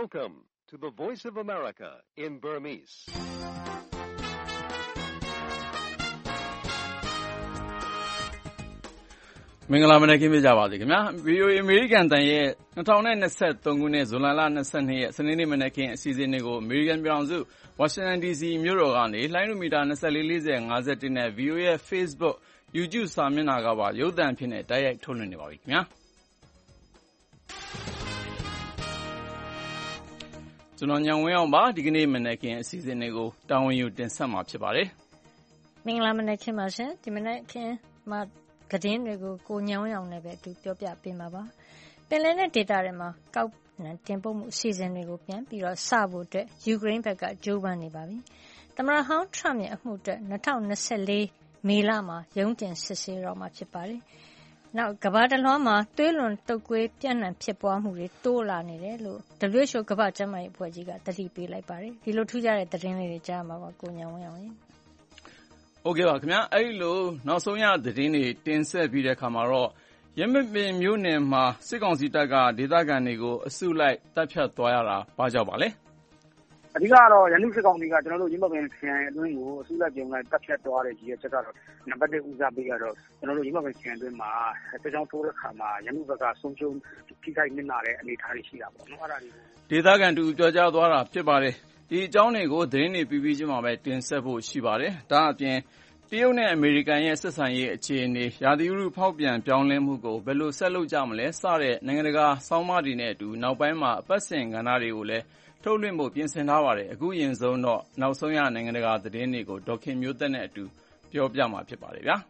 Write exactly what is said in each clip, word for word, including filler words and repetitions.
Welcome to the Voice of America in Burmese. ။မင်္ဂလာမနက်ခင်းပြကြပါစေခင်ဗျာ။ ဗွီအိုအေ အမေရိကန်တန်ရဲ့၂၀၂၃ ခုနှစ်ဇွန်လ၂၂ရက်စနေနေ့မနက်ခင်းအစီအစဉ်တွေကိုအမေရိကန်ပြည်ထောင်စုဝါရှင်တန်ဒီစီမြို့တော်ကနေလှိုင်းလူမီတာ၂၄ ၄၀ ၅၁နဲ့ ဗွီအိုအေရဲ့ Facebook YouTube စာမျက်နှာကပါရုပ်သံအဖြစ်နဲ့တိုက်ရိုက်ထုတ်လွှင့်နေပါပြီခင်ဗျာ။ကျွန်တော်ညောင်ဝင်းအောင်ပါဒီကနေ့မနက်ခင်းအစီအစဉ်တွေကိုတာဝန်ယူတင်ဆက်မှာဖြစ်ပါတယ်။မင်္ဂလာမနက်ခင်းပါရှင်။ဒီမနက်ခင်းမှာသတင်းတွေကိုကိုညောင်းရောင်နဲ့ပဲအတူပြောပြပေးမှာပါ။ပင်လယ်နဲ့ဒေသတွေမှာကောက်နှံတင်ပို့မှုအစီအစဉ်တွေကိုပြန်ပြီးတော့စဖို့အတွက်ယူကရိန်းဘက်ကကြိုးပမ်းနေပါပြီ။သမ္မတဟောင်းထရမ့်ရဲ့အမှုအတွက်၂၀၂၄မေလမှာရုံးတင်စစ်ဆေးတော့မှာဖြစ်ပါတယ်။နောက်ကမ္ဘာတလွှားမှာသွေးလွန်တုပ်ကွေးပြန့်နှံ့ဖြစ်ပွားမှုတွေတိုးလာနေတယ်လို့ ဒဘလျူ အို ကမ္ဘာ့ကျန်းမာရေးအဖွဲ့ကြီးကသတိပေးလိုက်ပါတယ်။ဒီလိုထူးခြားတဲ့သတင်းလေးတွေကြားမှာပါကိုညောင်းရောင်ရင်ဟုတ်ကဲ့ပါခင်ဗျာအဲ့လိုနောက်ဆုံးရသတင်းတွေတင်ဆက်ပြီးတဲ့အခါမှာတော့ရမပင်မြို့နယ်မှာစစ်ကောင်စီတပ်ကဒေသခံတွေကိုအစုလိုက်တပ်ဖြတ်သွားရတာဘာကြောင့်ပါလဲအဓိကတော့ရန်သူစစ်ကောင်စီကကျွန်တော်တို့ရမပင်ခရိုင်အတွင်းကိုအစုလိုက်ပြုံလိုက်တပ်ဖြတ်သွားတဲ့ကြီးရဲ့ချက်ကတော့နံပါတ်တစ်ဦးစားပေးကတော့ကျွန်တော်တို့ရမပင်ခရိုင်အတွင်းမှာစစ်ကြောင်းထိုးတဲ့ခါမှာရန်သူဘက်ကဆုံးရှုံးထိခိုက်နစ်နာတဲ့အနေအထားတွေရှိတာပေါ့နော်အဲ့ဒါတွေကိုဒေသခံတူပြောကြားသွားတာဖြစ်ပါတယ်ဒီအကြောင်းတွေကိုသတင်းတွေပြီးပြီးချင်းမှာပဲတင်ဆက်ဖို့ရှိပါတယ်ဒါအပြင်တရုတ်နဲ့အမေရိကန်ရဲ့ဆက်ဆံရေးအခြေအနေရာသီဥတုဖောက်ပြန်ပြောင်းလဲမှုကိုဘယ်လိုဆက်လုပ်ကြမလဲစတဲ့နိုင်ငံတကာဆောင်းပါးတွေနဲ့အတူနောက်ပိုင်းမှာအပတ်စဉ်ကဏ္ဍတွေကိုလည်းထုတ်လွှင့်ဖို့ပြင်ဆင်ထားပါတယ်အခုရင်ဆုံးတော့နောက်ဆုံးရနိုင်ငံတကာသတင်းတွေကိုဒေါက်ခင်မျိုးသက်နဲ့အတူပြောပြမှာဖြစ်ပါတယ်ဗျာ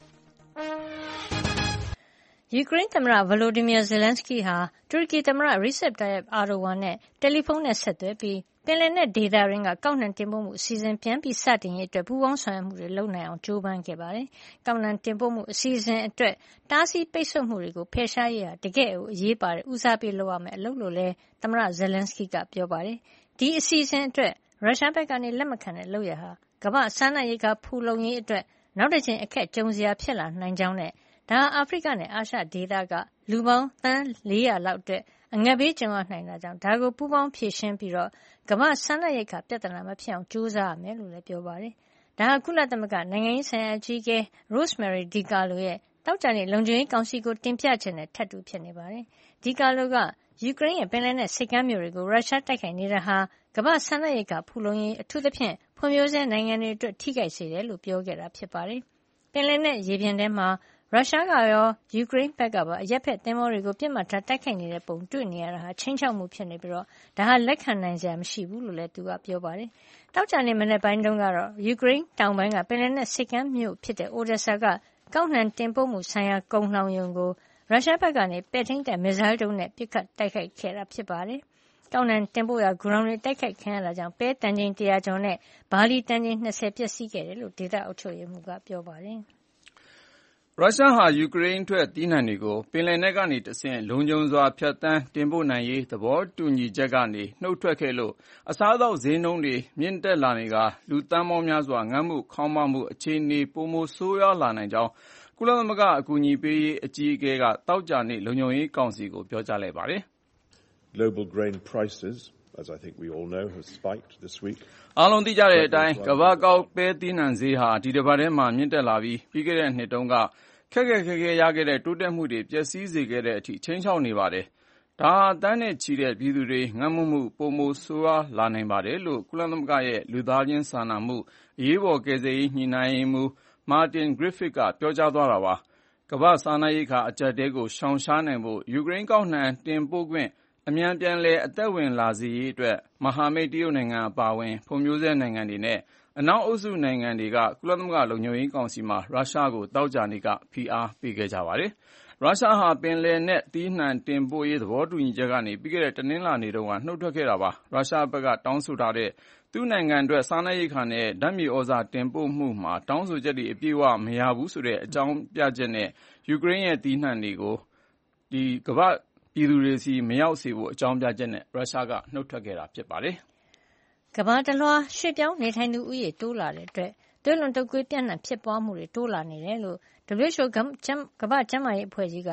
ယူကရိန်းသမ္မတဗလိုဒီမီယာဇယ်လန်စကီဟာတူရကီသမ္မတရီဆက်တာယပ်အာဒိုဝမ်နဲ့တယ်လီဖုန်းနဲ့ဆက်သွယ်ပြီးပင်လယ်နက်ဒေသရင်းကကောက်နှံတင်ပို့မှုအစီအစဉ်ပြန်ပြီးစတင်ရေးအတွက်ပူးပေါင်းဆောင်ရွက်မှုတွေလုပ်နိုင်အောင်ကြိုးပမ်းခဲ့ပါတယ်။ကောက်နှံတင်ပို့မှုအစီအစဉ်အတွက်တားဆီးပိတ်ဆို့မှုတွေကိုဖယ်ရှားရေးဟာတကယ့်ကိုအရေးပါတဲ့ဦးစားပေးလုပ်ရမယ့်အလုပ်လို့လည်းသမ္မတဇယ်လန်စကီကပြောပါတယ်။ဒီအစီအစဉ်အတွက်ရုရှားဘက်ကနေလက်မခံတဲ့လုပ်ရဟာကမ္ဘာစားနပ်ရိက္ခာဖူလုံရေးအတွက်နောက်တစ်ချိန်အခက်ကြုံစရာဖြစ်လာနိုင်ကြောင်းနဲ့ဒါဟာအာဖရိကနဲ့အာရှဒေသကလူပေါင်းသန်းလေးရာလောက်အတွက်အငတ်ဘေးကြုံရနိုင်တာကြောင့်ဒါကိုပူးပေါင်းဖြေရှင်းပြီးတော့ကမ္ဘာစားနပ်ရိက္ခာပြဿနာမဖြစ်အောင်ကြိုးစားရမယ်လို့လည်းပြောပါတယ်။ဒါဟာကုလသမဂ္ဂနိုင်ငံရေးဆိုင်ရာအကြီးအကဲ Rosemary DiCarlo ရဲ့တောက်ကြတဲ့လုံခြုံရေးကောင်စီကိုတင်ပြချက်နဲ့ထပ်တူဖြစ်နေပါတယ်။ DiCarlo ကယူကရိန်းရဲ့ပင်လယ်နက်ဆိပ်ကမ်းမြို့တွေကိုရုရှားတိုက်ခိုက်နေတာဟာကမ္ဘာစားနပ်ရိက္ခာဖူလုံရေးအထူးသဖြင့်ဖွံ့ဖြိုးဆဲနိုင်ငံတွေအတွက်ထိခိုက်စေတယ်လို့ပြောခဲ့တာဖြစ်ပါတယ်။ပင်လယ်နက်ရေပြင်ထဲမှာရုရှားကရောယူကရိန်းဘက်ကပါအရက်ဖက်သင်္ဘောတွေကိုပြစ်မှတ်ထားတိုက်ခိုက်နေတဲ့ပုံတွေ့နေရတာဟာချင်းချောက်မှုဖြစ်နေပြီးတော့ဒါဟာလက်ခံနိုင်စရာမရှိဘူးလို့လည်းသူကပြောပါတယ်။တောက်ကြနေ့မနေ့ပိုင်းတုန်းကတော့ယူကရိန်းတောင်ပိုင်းကပင်လယ်နက်ဆိပ်ကမ်းမြို့ဖြစ်တဲ့ Odessa ကကောက်နှံတင်ပို့မှုဆိုင်ရာကုန်လှောင်ရုံကိုရုရှားဘက်ကနေပဲ့ထိန်းတဲ့မစ်ဇိုင်းဒုံးနဲ့ပစ်ခတ်တိုက်ခိုက်ခဲ့တာဖြစ်ပါတယ်။ကောက်နှံတင်ပို့ရာဂရောင်းတွေတိုက်ခိုက်ခံရတာကြောင့်ပဲတန်ချိန်တရာကျော်နဲ့ဘာလီတန်ချိန်၂၀ပျက်စီးခဲ့တယ်လို့ဒေသအုပ်ချုပ်ရေးမှူးကပြောပါတယ်။ရုရှားဟာယူကရိန်းထွက်သီးနှံတွေကိုပင်လယ်နက်ကနေတဆင့်လုံခြုံစွာဖြတ်သန်းတင်ပို့နိုင်ရေးသဘောတူညီချက်ကနေနှုတ်ထွက်ခဲ့လို့အစားအသောက်ဈေးနှုန်းတွေမြင့်တက်လာနေကလူသန်းပေါင်းများစွာငတ်မှုခေါင်းပါးမှုအခြေအနေပိုမိုဆိုးရွားလာနိုင်ကြောင်းကုလသမဂ္ဂအကူအညီပေးရေးအကြီးအကဲကတောက်ကြနေ့လုံခြုံရေးကောင်စီကိုပြောကြားလိုက်ပါတယ်။ Global grain prices as I think we all know have spiked this week. အားလုံးသိကြတဲ့အတိုင်းကမ္ဘာကောက်ပဲသီးနှံဈေးဟာဒီတစ်ပတ်ထဲမှာမြင့်တက်လာပြီးပြီးခဲ့တဲ့နှစ်တုန်းကခက်ခက်ခဲခဲရခဲ့တဲ့တိုးတက်မှုတွေပျက်စီးစေခဲ့တဲ့အထိချင်းချောက်နေပါတယ်။ဒါဟာတန်းနဲ့ချီတဲ့ပြည်သူတွေငတ်မမှုပုံမိုဆိုးရွားလာနိုင်ပါတယ်လို့ကုလသမဂ္ဂရဲ့လူသားချင်းစာနာမှုအရေးပေါ်ကယ်ဆယ်ရေးညှိနှိုင်းရေးမှူးမာတင်ဂရစ်ဖစ်ကပြောကြားသွားတာပါ။ကမ္ဘာစားနပ်ရိက္ခာအကျပ်တဲကိုရှောင်ရှားနိုင်ဖို့ယူကရိန်းကောက်နှံတင်ပို့ခွင့်အမြန်ပြန်လည်အသက်ဝင်လာစေရေးအတွက်မဟာမိတ်တရုတ်နိုင်ငံအပါအဝင်ဖွံ့ဖြိုးဆဲနိုင်ငံတွေနဲ့အနောက်အုပ်စုနိုင်ငံတွေကကုလသမဂ္ဂလုံခြုံရေးကောင်စီမှာရုရှားကိုတောက်ကြနေ့ကဖိအားပေးခဲ့ကြပါတယ်။ရုရှားဟာပင်လယ်နက်သီးနှံတင်ပို့ရေးသဘောတူညီချက်ကနေပြီးခဲ့တဲ့တနင်္လာနေ့တုန်းကနှုတ်ထွက်ခဲ့တာပါ။ရုရှားဘက်ကတောင်းဆိုထားတဲ့သူ့နိုင်ငံအတွက်စားနပ်ရိက္ခာနဲ့ဓာတ်မြေဩဇာတင်ပို့မှုမှာတောင်းဆိုချက်တွေအပြည့်အဝမရဘူးဆိုတဲ့အကြောင်းပြချက်နဲ့ယူကရိန်းရဲ့သီးနှံတွေကိုဒီကမ္ဘာပြည်သူတွေစီမရောက်စေဖို့အကြောင်းပြချက်နဲ့ရုရှားကနှုတ်ထွက်ခဲ့တာဖြစ်ပါတယ်။ကမ္ဘာတလွှားရွှေ့ပြောင်းနေထိုင်သူဦးရေတိုးလာတဲ့အတွက်သွေးလွန်တုပ်ကွေးပြန့်နှံ့ဖြစ်ပွားမှုတွေတိုးလာနေတယ်လို့ ဒဘလျူ အို ကမ္ဘာ့ကျန်းမာရေးအဖွဲ့ကြီးက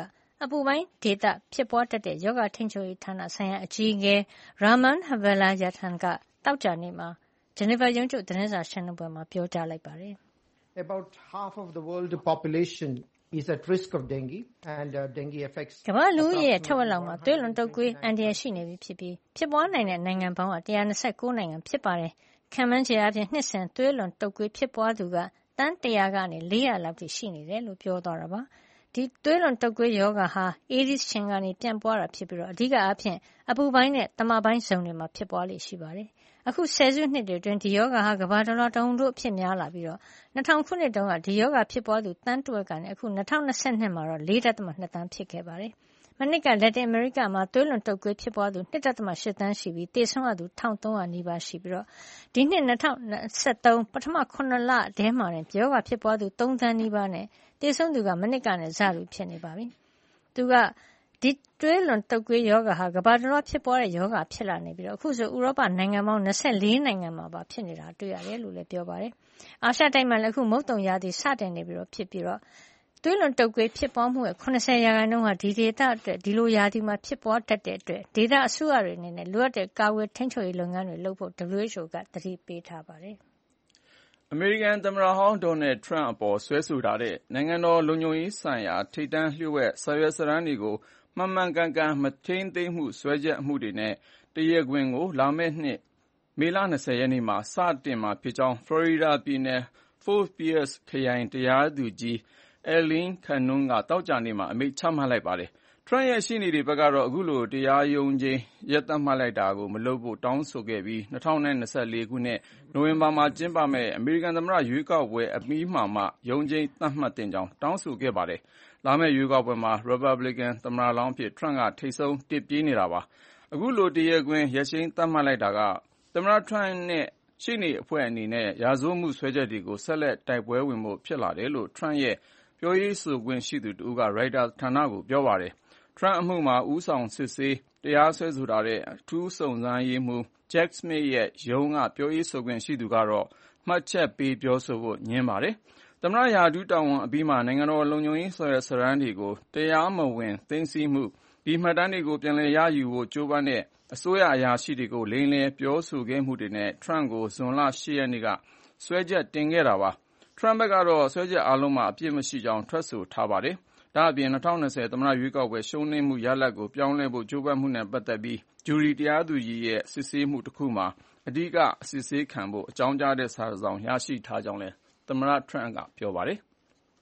အပူပိုင်းဒေသဖြစ်ပွားတတ်တဲ့ရောဂါထိန်းချုပ်ရေးဌာနဆိုင်ရာအကြီးအကဲ Rahman Velayathan ကသောကြာနေ့မှာဂျနီဗာရုံးချုပ်သတင်းစာရှင်းလင်းပွဲမှာပြောကြားလိုက်ပါတယ်။ About half of the world population is at risk of dengue and uh, dengue affects ကမ္ဘာလူဦးရေရဲ့ထက်ဝက်လောက်မှာသွေးလွန်တုပ်ကွေးအန္တရာယ်ရှိနေပြီဖြစ်ပြီးဖြစ်ပွားနိုင်တဲ့နိုင်ငံပေါင်းကone hundred twenty-nineနိုင်ငံဖြစ်ပါတယ်။ခန့်မှန်းခြေအားဖြင့်နှစ်စဉ်သွေးလွန်တုပ်ကွေးဖြစ်ပွားသူကသန်းone hundredကနေfour hundredလောက်ထိရှိနေတယ်လို့ပြောသွားတာပါ။ဒီသွေးလွန်တုပ်ကွေးရောဂါဟာအေးဒီစ်ရှင်ကနေပြန့်ပွားတာဖြစ်ပြီးအဓိကအားဖြင့်အပူပိုင်းနဲ့သမပိုင်းဇုံတွေမှာဖြစ်ပွားလေ့ရှိပါတယ်။အခုဆယ်စုနှစ်တွေအတွင်းဒီရောဂါဟာကမ္ဘာတစ်လွှားတုံတို့အဖြစ်များလာပြီးတော့two thousandခုနှစ်တုန်းကဒီရောဂါဖြစ်ပွားသူသန်းတစ်ဝက်ကနေအခုtwenty twenty-twoမှာတော့four point twoသန်းဖြစ်ခဲ့ပါတယ်။မနှစ်ကလက်တင်အမေရိကမှာသွေးလွန်တုပ်ကွေးဖြစ်ပွားသူtwo point eightသန်းရှိပြီးသေဆုံးရသူone thousand three hundredနီးပါးရှိပြီးတော့ဒီနှစ်twenty twenty-threeပထမnineလထဲမှာတင်ရောဂါဖြစ်ပွားသူthreeသန်းနီးပါးနဲ့သေဆုံးသူကမနှစ်ကနဲ့စတူဖြစ်နေပါပြီ။သူကဒီသွေးလွန်တုပ်ကွေးရောဂါဟာကမ္ဘာတစ်လွှားဖြစ်ပွားတဲ့ရောဂါဖြစ်လာနေပြီးတော့အခုဆိုဥရောပနိုင်ငံပေါင်းtwenty-fourနိုင်ငံမှာပါဖြစ်နေတာတွေ့ရတယ်လို့လည်းပြောပါတယ်။အာရှတိုက်မှာလည်းအခုမုတ်တုံရာသီစတင်နေပြီးတော့ဖြစ်ပြီးတော့သွေးလွန်တုပ်ကွေးဖြစ်ပွားမှုရဲ့seventyရာခိုင်နှုန်းဟာဒီဒေသအတွက်ဒီလိုရာသီမှာဖြစ်ပွားတတ်တဲ့အတွက်ဒေသအစိုးရတွေအနေနဲ့လိုအပ်တဲ့ကာကွယ်ထိန်းချုပ်ရေးလုပ်ငန်းတွေလုပ်ဖို့ W H O ကသတိပေးထားပါတယ်။အမေရိကန်သမ္မတဟောင်းဒေါ်နယ်ထရန့်အပေါ်ဆွဲဆိုထားတဲ့နိုင်ငံတော်လုံခြုံရေးဆိုင်ရာထိပ်တန်းလျှို့ဝှက်စာရွက်စာတမ်းတွေကိုမှန်မှန်ကန်ကန်မထိန်းသိမ်းမှုစွဲချက်အမှုတွေနဲ့တရားခွင်ကိုလာမယ့်နှစ်မေလtwentyရက်နေ့မှာစတင်မှာဖြစ်ကြောင်းဖလော်ရီဒါပြည်နယ် Fort Pierce ခရိုင်တရားသူကြီး Aileen Cannon ကသောကြာနေ့မှာအမိန့်ချမှတ်လိုက်ပါတယ်။ ထရန့်ရဲ့ရှေ့နေတွေဘက်ကတော့အခုလိုတရားရုံးချိန်းရက်သတ်မှတ်လိုက်တာကိုမလုပ်ဖို့တောင်းဆိုခဲ့ပြီးtwenty twenty-fourခုနှစ်နိုဝင်ဘာမှာကျင်းပမယ့်အမေရိကန်သမ္မတရွေးကောက်ပွဲအပြီးမှာမှရုံးချိန်းသတ်မှတ်သင့်ကြောင်းတောင်းဆိုခဲ့ပါတယ်။လာမယ့်ရွေးကောက်ပွဲမှာ Republican သမ္မတလောင်းအဖြစ်ထရန့်ကထိပ်ဆုံးတစ်ပြေးနေတာပါ။အခုလိုတရားခွင်ရက်ချိန်းသတ်မှတ်လိုက်တာကသမ္မတထရန့်နဲ့ရှေ့နေအဖွဲ့အနေနဲ့ရာဇဝတ်မှုစွဲချက်တွေကိုဆက်လက်တိုက်ပွဲဝင်ဖို့ဖြစ်လာတယ်လို့ထရန့်ရဲ့ပြောရေးဆိုခွင့်ရှိသူတဦးကရိုက်တာဌာနကိုပြောပါတယ်။ ထရန့်အမှုမှာဦးဆောင်စစ်ဆေးတရားစွဲဆိုထားတဲ့အထူးစုံစမ်းရေးမှူး Jack Smith ရဲ့ရုံးကပြောရေးဆိုခွင့်ရှိသူကတော့မှတ်ချက်ပေးပြောဆိုဖို့ငြင်းပါတယ်။သမ္မတရာထူးတာဝန်အပြီးမှာနိုင်ငံတော်လုံခြုံရေးစာရွက်စာတမ်းတွေကိုတရားမဝင်သိမ်းဆည်းမှုဒီမှတ်တမ်းတွေကိုပြန်လည်ရယူဖို့ကြိုးပမ်းတဲ့အစိုးရအရာရှိတွေကိုလိမ်လည်ပြောဆိုခဲ့မှုတွေနဲ့ထရန့်ကိုဇွန်လeightရက်နေ့ကစွဲချက်တင်ခဲ့တာပါ။ထရန့်ဘက်ကတော့စွဲချက်အားလုံးမှာအပြစ်မရှိကြောင်းထွက်ဆိုထားပါတယ်။ဒါ့အပြင်twenty twentyသမ္မတရွေးကောက်ပွဲရှုံးနိမ့်မှုရလဒ်ကိုပြောင်းလဲဖို့ကြိုးပမ်းမှုနဲ့ပတ်သက်ပြီးဂျူရီတရားသူကြီးရဲ့စစ်ဆေးမှုတစ်ခုမှာအဓိကအစစ်ဆေးခံဖို့အကြောင်းကြားတဲ့စာတစ်စောင်ရရှိထားကြောင်းလည်းသမ္မတထရန့်ကပြောပါတယ်။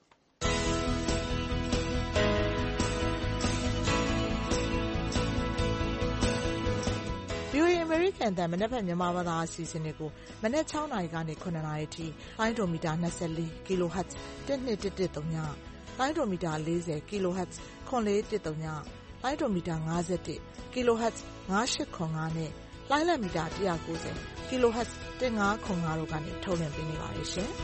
V O A အမေရိကန်အသံမနက်ဖြန်မြန်မာဘာသာအစီအစဉ်တွေကိုမနက်sixနာရီကနေnineနာရီအထိလိုင်းဒိုမီတာtwenty-four ကီလိုဟတ်ဇ်twelve one one zeroလိုင်းဒိုမီတာfortyကီလိုဟတ်ဇ်four four one zeroလိုင်းဒိုမီတာfifty-oneကီလိုဟတ်ဇ်five eight zero fiveနဲ့လိုင်းလံမီတာone ninetyကီလိုဟတ်ဇ်fifteen zero fiveတို့ကနေထုတ်လွှင့်ပေးနေပါတယ်ရှင်။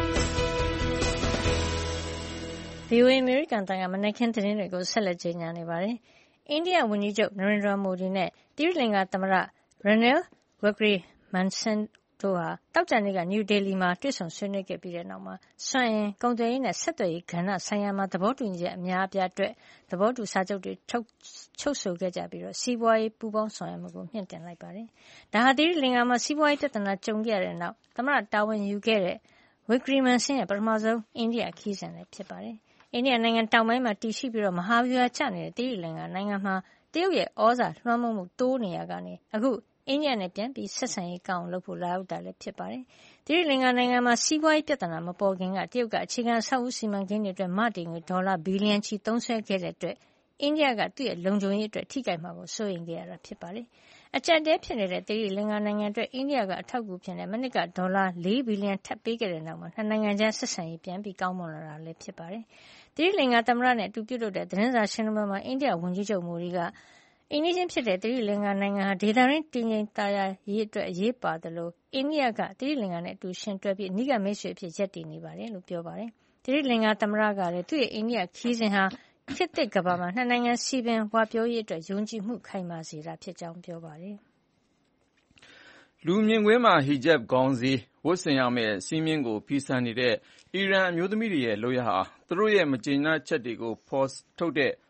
V O A အမေရိကန်အသံကမနက်ခင်းသတင်းတွေကိုဆက်လက်ကြေညာနေပါတယ်။အိန္ဒိယဝန်ကြီးချုပ်နရိန္ဒရာမိုဒီနဲ့သီရိလင်္ကာသမ္မတ Ranil Wickremesinghe တို့ဟာသောကြာနေ့ကနယူးဒေလီမှာတွေ့ဆုံဆွေးနွေးခဲ့ပြီးတဲ့နောက်မှာစွမ်းအင်၊ကုန်သွယ်ရေးနဲ့ဆက်သွယ်ရေးကဏ္ဍဆိုင်ရာမှာသဘောတူညီချက်အများအပြားအတွက်သဘောတူစာချုပ်တွေချုပ်ဆိုခဲ့ကြပြီးစီးပွားရေးပူးပေါင်းဆောင်ရွက်မှုကိုမြှင့်တင်လိုက်ပါတယ်။ဒါဟာသီရိလင်္ကာမှာစီးပွားရေးပြဿနာကြုံခဲ့ရတဲ့နောက်သမ္မတတာဝန်ယူခဲ့တဲ့ Wickremesinghe ရဲ့ပထမဆုံးအိန္ဒိယခရီးစဉ်လည်းဖြစ်ပါတယ်။အိန္ဒိယနိုင်ငံတောင်ပိုင်းမှာတည်ရှိပြီးမဟာဗျူဟာကျနေတဲ့သီရိလင်္ကာနိုင်ငံမှာတရုတ်ရဲ့ဩဇာလွှမ်းမိုးမှုတိုးနေရာကနေအခုအိန္ဒိယနဲ့ပြန်ပြီးဆက်ဆံရေးကောင်းအောင်လုပ်ဖို့လာရောက်တာလည်းဖြစ်ပါတယ်။သီရိလင်္ကာနိုင်ငံမှာစီးပွားရေးပြဿနာမပေါ်ခင်ကတရုတ်ကအခြေခံအဆောက်အဦစီမံကိန်းတွေအတွက်မတည်ငွေဒေါ်လာဘီလီယံချီသုံးစွဲခဲ့တဲ့အတွက်အိန္ဒိယကသူ့ရဲ့လုံခြုံရေးအတွက်ထိခိုက်မှာကိုစိုးရိမ်ခဲ့ရတာဖြစ်ပါတယ်။အကျပ်အတည်းဖြစ်နေတဲ့သီရိလင်္ကာနိုင်ငံအတွက်အိန္ဒိယကအထောက်အကူဖြစ်နေမနှစ်ကဒေါ်လာfourဘီလီယံထပ်ပေးခဲ့တဲ့နောက်မှာနှစ်နိုင်ငံကြားဆက်ဆံရေးပြန်ပြီးကောင်းမွန်လာတာလည်းဖြစ်ပါတယ်။သီရိလင်္ကာသမ္မတနဲ့အတူပြုလုပ်တဲ့သတင်းစာရှင်းလင်းပွဲမှာအိန္ဒိယဝန်ကြီးချုပ်မိုဒီကအိန္ဒိချင်းဖြစ်တဲ့သီရိလင်္ကာနိုင်ငံဟာဒေသတွင်းတည်ငြိမ်သာယာရေးအတွက်အရေးပါသလိုအိန္ဒိယကသီရိလင်္ကာနဲ့အတူရှင်တွဲပြီးအနီးကပ်မိတ်ဆွေအဖြစ်ရပ်တည်နေပါတယ်လို့ပြောပါတယ်။သီရိလင်္ကာသမ္မတကလည်းသူ့ရဲ့အိန္ဒိယခရီးစဉ်ဟာခေတ်သစ်ကမ္ဘာမှာနှစ်နိုင်ငံစည်ပင်ဝပြောရေးအတွက်ယုံကြည်မှုခိုင်မာစေတာဖြစ်ကြောင်းပြောပါတယ်။လူမြင်ကွင်းမှာဟီဂျပ်ခေါင်းစည်းဝတ်ဆင်ရမယ့်စည်းမျဉ်းကိုဖီဆန်နေတဲ့အီရန်အမျိုးသမီးတွေရဲ့လုပ်ရပ်ဟာသူတို့ရဲ့မကျေနပ်ချက်တွေကိုဖော်ထုတ်တဲ့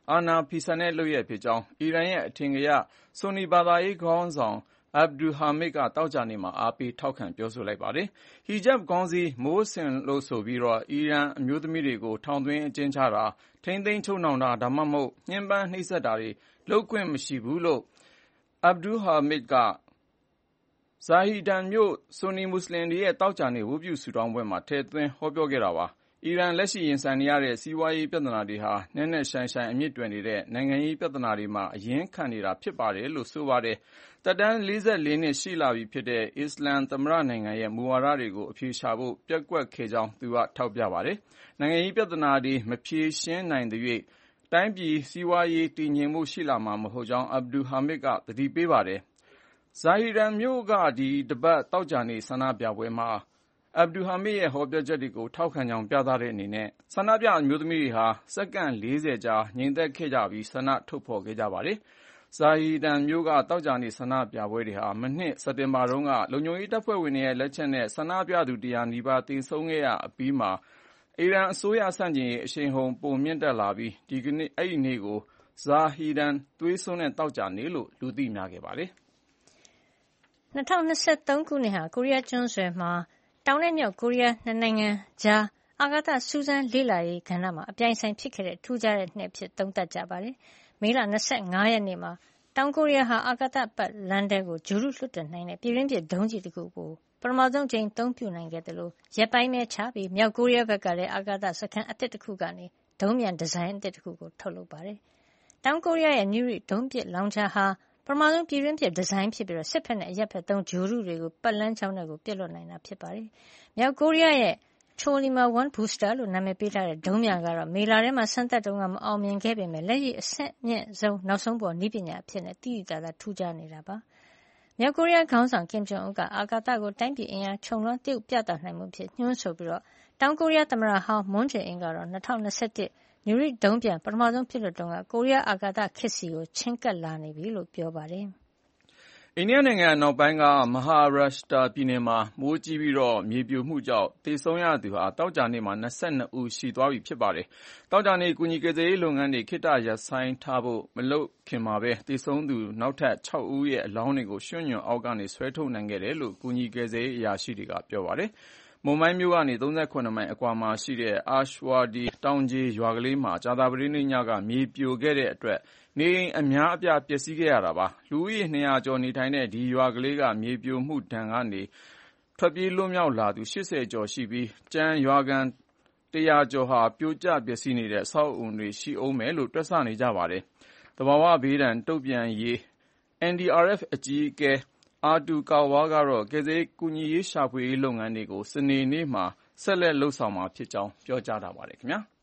အာဏာဖီဆန်တဲ့လုပ်ရပ်ဖြစ်ကြောင်းအီရန်ရဲ့အထင်ကရဆွန်နီဘာသာရေးခေါင်းဆောင်အဗ်ဒူဟာမစ်ကသောကြာနေ့မှာအားပေးထောက်ခံပြောဆိုလိုက်ပါတယ်။ ဟီဂျပ်ခေါင်းစည်းမိုးဆင်လို့ဆိုပြီးအီရန်အမျိုးသမီးတွေကိုထောင်သွင်းအကျဉ်းချတာထိန်းသိမ်းချုပ်နှောင်တာဒါမှမဟုတ်ညှဉ်းပန်းနှိပ်စက်တာတွေလုပ်ခွင့်မရှိဘူးလို့အဗ်ဒူဟာမစ်ကဇာဟီဒန်မြို့ဆွန်နီမွတ်ဆလင်တွေရဲ့သောကြာနေ့ဝတ်ပြုဆုတောင်းပွဲမှာထည့်သွင်းဟောပြောခဲ့တာပါ။အီရန်လက်ရှိရင်ဆိုင်နေရတဲ့စီးပွားရေးပြဿနာတွေဟာနက်နက်ရှိုင်းရှိုင်းအမြစ်တွယ်နေတဲ့နိုင်ငံရေးပြဿနာတွေမှာအရင်းခံနေတာဖြစ်ပါတယ်လို့ဆိုပါတယ်။သက်တမ်းလေးဆယ်လေးနှစ်ရှိလာပြီဖြစ်တဲ့အစ္စလမ်သမ္မတနိုင်ငံရဲ့မူဝါဒတွေကိုအဖြေရှာဖို့ပျက်ကွက်ခဲ့ကြောင်းသူကထောက်ပြပါတယ်။နိုင်ငံရေးပြဿနာတွေမဖြေရှင်းနိုင်သရွေ့တိုင်းပြည်စီးပွားရေးတည်ငြိမ်မှုရှိလာမှာမဟုတ်ကြောင်းအဗ်ဒူဟာမစ်ကသတိပေးပါတယ်။ဇာဟီဒန်မြို့ကဒီတပတ်သောကြာနေ့ဆန္ဒပြပွဲမှာအဗ်ဒူဟာမစ်ရဲ့ဟောပြောချက်တွေကိုထောက်ခံကြောင်းပြသတဲ့အနေနဲ့ဆန္ဒပြအမျိုးသမီးတွေဟာစက္ကန့်လေးဆယ်ကြာငြိမ်သက်ခဲ့ကြပြီးဆန္ဒထုတ်ဖော်ခဲ့ကြပါတယ်။ဇာဟီဒန်မြို့ကသောကြာနေ့ဆန္ဒပြပွဲတွေဟာမနှစ်စက်တင်ဘာတုန်းကလုံခြုံရေးတပ်ဖွဲ့ဝင်တွေရဲ့လက်ချက်နဲ့ဆန္ဒပြသူတရာနီးပါးသေဆုံးခဲ့ရအပြီးမှာအီရန်အစိုးရဆန့်ကျင်ရေးအရှိန်အဟုန်ပိုမြင့်တက်လာပြီးဒီကနေ့အဲ့ဒီနေ့ကိုဇာဟီဒန်သွေးစွန်းတဲ့သောကြာနေ့လို့လူသိများခဲ့ပါတယ်။၂၀၂၃ခုနှစ်ဟာကိုရီးယားကျွန်းဆွယ်မှာတောင်နဲ့မြောက်ကိုရီးယားနှစ်နိုင်ငံကြားအာကာသစူးစမ်းလေ့လာရေးကဏ္ဍမှာအပြိုင်ဆိုင်ဖြစ်ခဲ့တဲ့ထူးခြားတဲ့နှစ်အဖြစ်သုံးသပ်ကြပါတယ်။မေလ၂၅ရက်နေ့မှာတောင်ကိုရီးယားဟာအာကာသပတ်လမ်းထဲကိုဂြိုဟ်တုလွှတ်တင်နိုင်တဲ့ပြည်တွင်းဖြစ်ဒုံးကျည်တခုကိုပထမဆုံးအကြိမ်အသုံးပြုနိုင်ခဲ့သလိုရက်ပိုင်းပဲခြားပြီးမြောက်ကိုရီးယားဘက်ကလည်းအာကာသစခန်းအသစ်တခုကနေဒုံးပျံဒီဇိုင်းအသစ်တခုကိုထုတ်လုပ်ပါတယ်။တောင်ကိုရီးယားရဲ့နျူရီဒုံးပစ်လောင်ချာဟာပထမဆုံးပြည်တွင်းဖြစ်ဒီဇိုင်းဖြစ်ပြီးစစ်ဘက်နဲ့အရပ်ဘက်သုံးဂြိုဟ်တုတွေကိုပတ်လမ်းကြောင်းထဲကိုပစ်လွှတ်နိုင်တာဖြစ်ပါတယ်။မြောက်ကိုရီးယားရဲ့Cholima one Booster လို့နာမည်ပေးထားတဲ့ဒုံးပျံကတော့မေလထဲမှာစမ်းသပ်တုန်းကမအောင်မြင်ခဲ့ပေမယ့်လက်ရှိအဆင့်မြင့်ဆုံးနောက်ဆုံးပေါ်နည်းပညာအဖြစ်သိသိသာသာထူးခြားနေတာပါ။မြောက်ကိုရီးယားခေါင်းဆောင်ကင်ဂျုံအွန်းကအာကာသကိုတိုင်းပြည်အင်အားခြုံလွှမ်းတရုတ်ပြသနိုင်မှုဖြစ်ညွှန်းဆိုပြီးတောင်ကိုရီးယားသမ္မတဟောင်းမွန်းဂျေအင်းကတော့၂၀၂၁နျူရီဒုံးပျံပထမဆုံးဖြစ်လွှတ်တုန်းကကိုရီးယားအာကာသခေတ်ဆီကိုချဉ်းကပ်လာနေပြီလို့ပြောပါတယ်။အိန္ဒိယနိုင်ငံအနောက်ပိုင်းကမဟာရပ်ရှ်တာပြည်နယ်မှာမိုးကြီးပြီးမြေပြိုမှုကြောင့်သေဆုံးရသူဟာသောကြာနေ့မှာ၂၂ဦးရှိသွားပြီဖြစ်ပါတယ်။သောကြာနေ့ကူညီကယ်ဆယ်ရေးလုပ်ငန်းတွေခေတ္တရပ်ဆိုင်းထားဖို့မလုပ်ခင်မှာပဲသေဆုံးသူနောက်ထပ်၆ဦးရဲ့အလောင်းတွေကိုရွှံ့ညွှန်အောက်ကနေဆွဲထုတ်နိုင်ခဲ့တယ်လို့ကူညီကယ်ဆယ်ရေးအရာရှိတွေကပြောပါတယ်။မွန်ဘိုင်းမြို့ကနေ၃၇မိုင်အကွာမှာရှိတဲ့အာရှ်ဝါဒီတောင်ခြေရွာကလေးမှာကြာသပတေးနေ့ညကမြေပြိုခဲ့တဲ့အတွက်နေအိမ်အများအပြားပျက်စီးခဲ့ရတာပါ။လူဦးရေ၂ရာကျော်နေထိုင်တဲ့ဒီရွာကလေးကမြေပြိုမှုဒဏ်ကနေထွက်ပြေးလွတ်မြောက်လာသူ၈၀ကျော်ရှိပြီးကျန်ရွာခံတရာကျော်ဟာပြိုကျပျက်စီးနေတဲ့အဆောက်အဦတွေရှိဦးမယ်လို့တွက်ဆနေကြပါတယ်။သဘာဝဘေးဒဏ်တုံ့ပြန်ရေး အန် ဒီ အာർ အက်ဖ် အကြီးအကဲအာတူကာဝါကတော့ကယ်ဆယ်ကူညီရေးရှာဖွေရေးလုပ်ငန်းတွေကိုစနေနေ့မှာဆက်လက်လုပ်ဆောင်မှာဖြစ်ကြောင်းပြောကြားထားပါတယ်ခင်ဗျာ။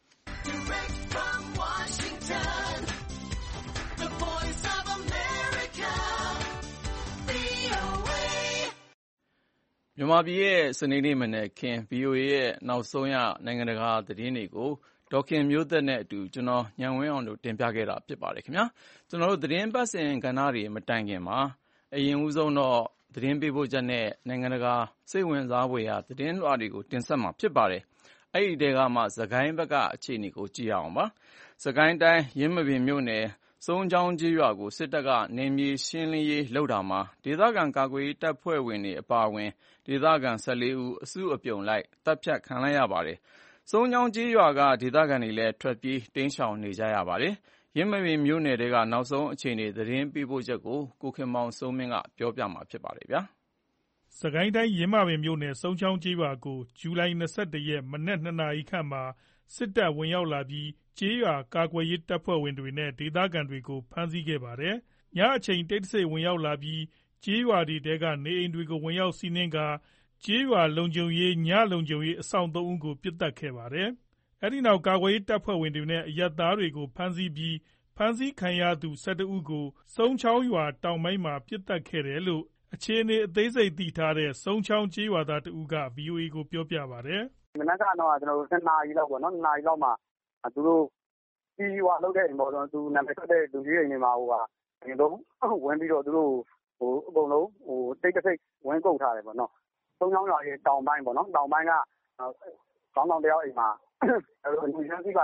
မြန်မာပြည်ရဲ့စနေနေ့မနက်ခင်း ဗွီအိုအေရဲ့နောက်ဆုံးရနိုင်ငံတကာသတင်းတွေကိုဒေါ်ခင်မျိုးသက်နဲ့အတူကျွန်တော်ညံဝင်းအောင်တို့တင်ပြခဲ့တာဖြစ်ပါတယ်ခင်ဗျာကျွန်တော်တို့သတင်းပတ်စဉ်ကဏ္ဍတွေမတိုင်ခင်မှာအရင်ဦးဆုံးတော့သတင်းပေးပို့ချက်နဲ့နိုင်ငံတကာစိတ်ဝင်စားဖွယ်ရာသတင်းလွှာတွေကိုတင်ဆက်မှာဖြစ်ပါတယ်အဲ့ဒီတဲကမှစကိုင်းဘက်ကအခြေအနေကိုကြည့်ရအောင်ပါစကိုင်းတိုင်းရင်းမပင်မြို့နယ်စုံချောင်းကြီးရွာကိုစစ်တပ်ကနေမြေရှင်းလင်းရေးလုပ်တာမှာဒေသခံကာကွယ်ရေးတပ်ဖွဲ့ဝင်တွေအပါအဝင်ဒေသခံ၁၄ဦးအစုအပြုံလိုက်တပ်ဖြတ်ခံလိုက်ရပါတယ်။စုံချောင်းကြီးရွာကဒေသခံတွေလည်းထွက်ပြေးတိမ်းရှောင်နေကြရပါတယ်။ရင်းမပင်မြို့နယ်တွေကနောက်ဆုံးအခြေအနေသတင်းပေးပို့ချက်ကိုကိုခင်မောင်စိုးမင်းကပြောပြမှာဖြစ်ပါတယ်ဗျာ။စကိုင်းတိုင်းရင်းမပင်မြို့နယ်စုံချောင်းကြီးရွာကိုဇူလိုင်၂၁ရက်မနက်၂နာရီခန့်မှာစစ်တပ်ဝင်ရောက်လာပြီးကျေးရွာကာကွယ်ရေးတပ်ဖွဲ့ဝင်တွေနဲ့ဒေသခံတွေကိုဖမ်းဆီးခဲ့ပါတယ်။ညအချိန်တိတ်တဆိတ်ဝင်ရောက်လာပြီးကျေးရွာတွေထဲကနေအိမ်တွေကိုဝင်ရောက်စီးနင်းကာကျေးရွာလုံခြုံရေးညလုံခြုံရေးအဆောင်သုံးဦးကိုပစ်သတ်ခဲ့ပါတယ်။အဲဒီနောက်ကာကွယ်ရေးတပ်ဖွဲ့ဝင်တွေနဲ့အရပ်သားတွေကိုဖမ်းဆီးပြီးဖမ်းဆီးခံရသူ၁၁ဦးကိုစုံချောင်းရွာတောင်ပိုင်းမှာပစ်သတ်ခဲ့တယ်လို့အခြေအနေအသေးစိတ်သိထားတဲ့စုံချောင်းကျေးရွာသားတဦးက ဗွီအိုအေကိုပြောပြပါတယ်။မနက်ကတော့ကျွန်တော်တို့၂နာရီလောက်ပေါ့နော်၂နာရီလောက်မှာသူတို့ဒီရွာလောက်တဲ့အိမ်ပေါ့နော်သူနာမည်ထွက်တဲ့လူကြီးအိမ်တွေမှာဟိုကအရင်ဆုံးဝင်ပြီးတော့သူတို့ဟိုအကုန်လုံးဟိုတိတ်တဆိတ်ဝင်ကုတ်ထားတယ်ပေါ့နော်သုံးချောင်းရွာရဲ့တောင်ပိုင်းပေါ့နော်တောင်ပိုင်းကခေါင်းဆောင်တယောက်အိမ်မှာအဲ့လိုလူရမ်းစီးပါတယ်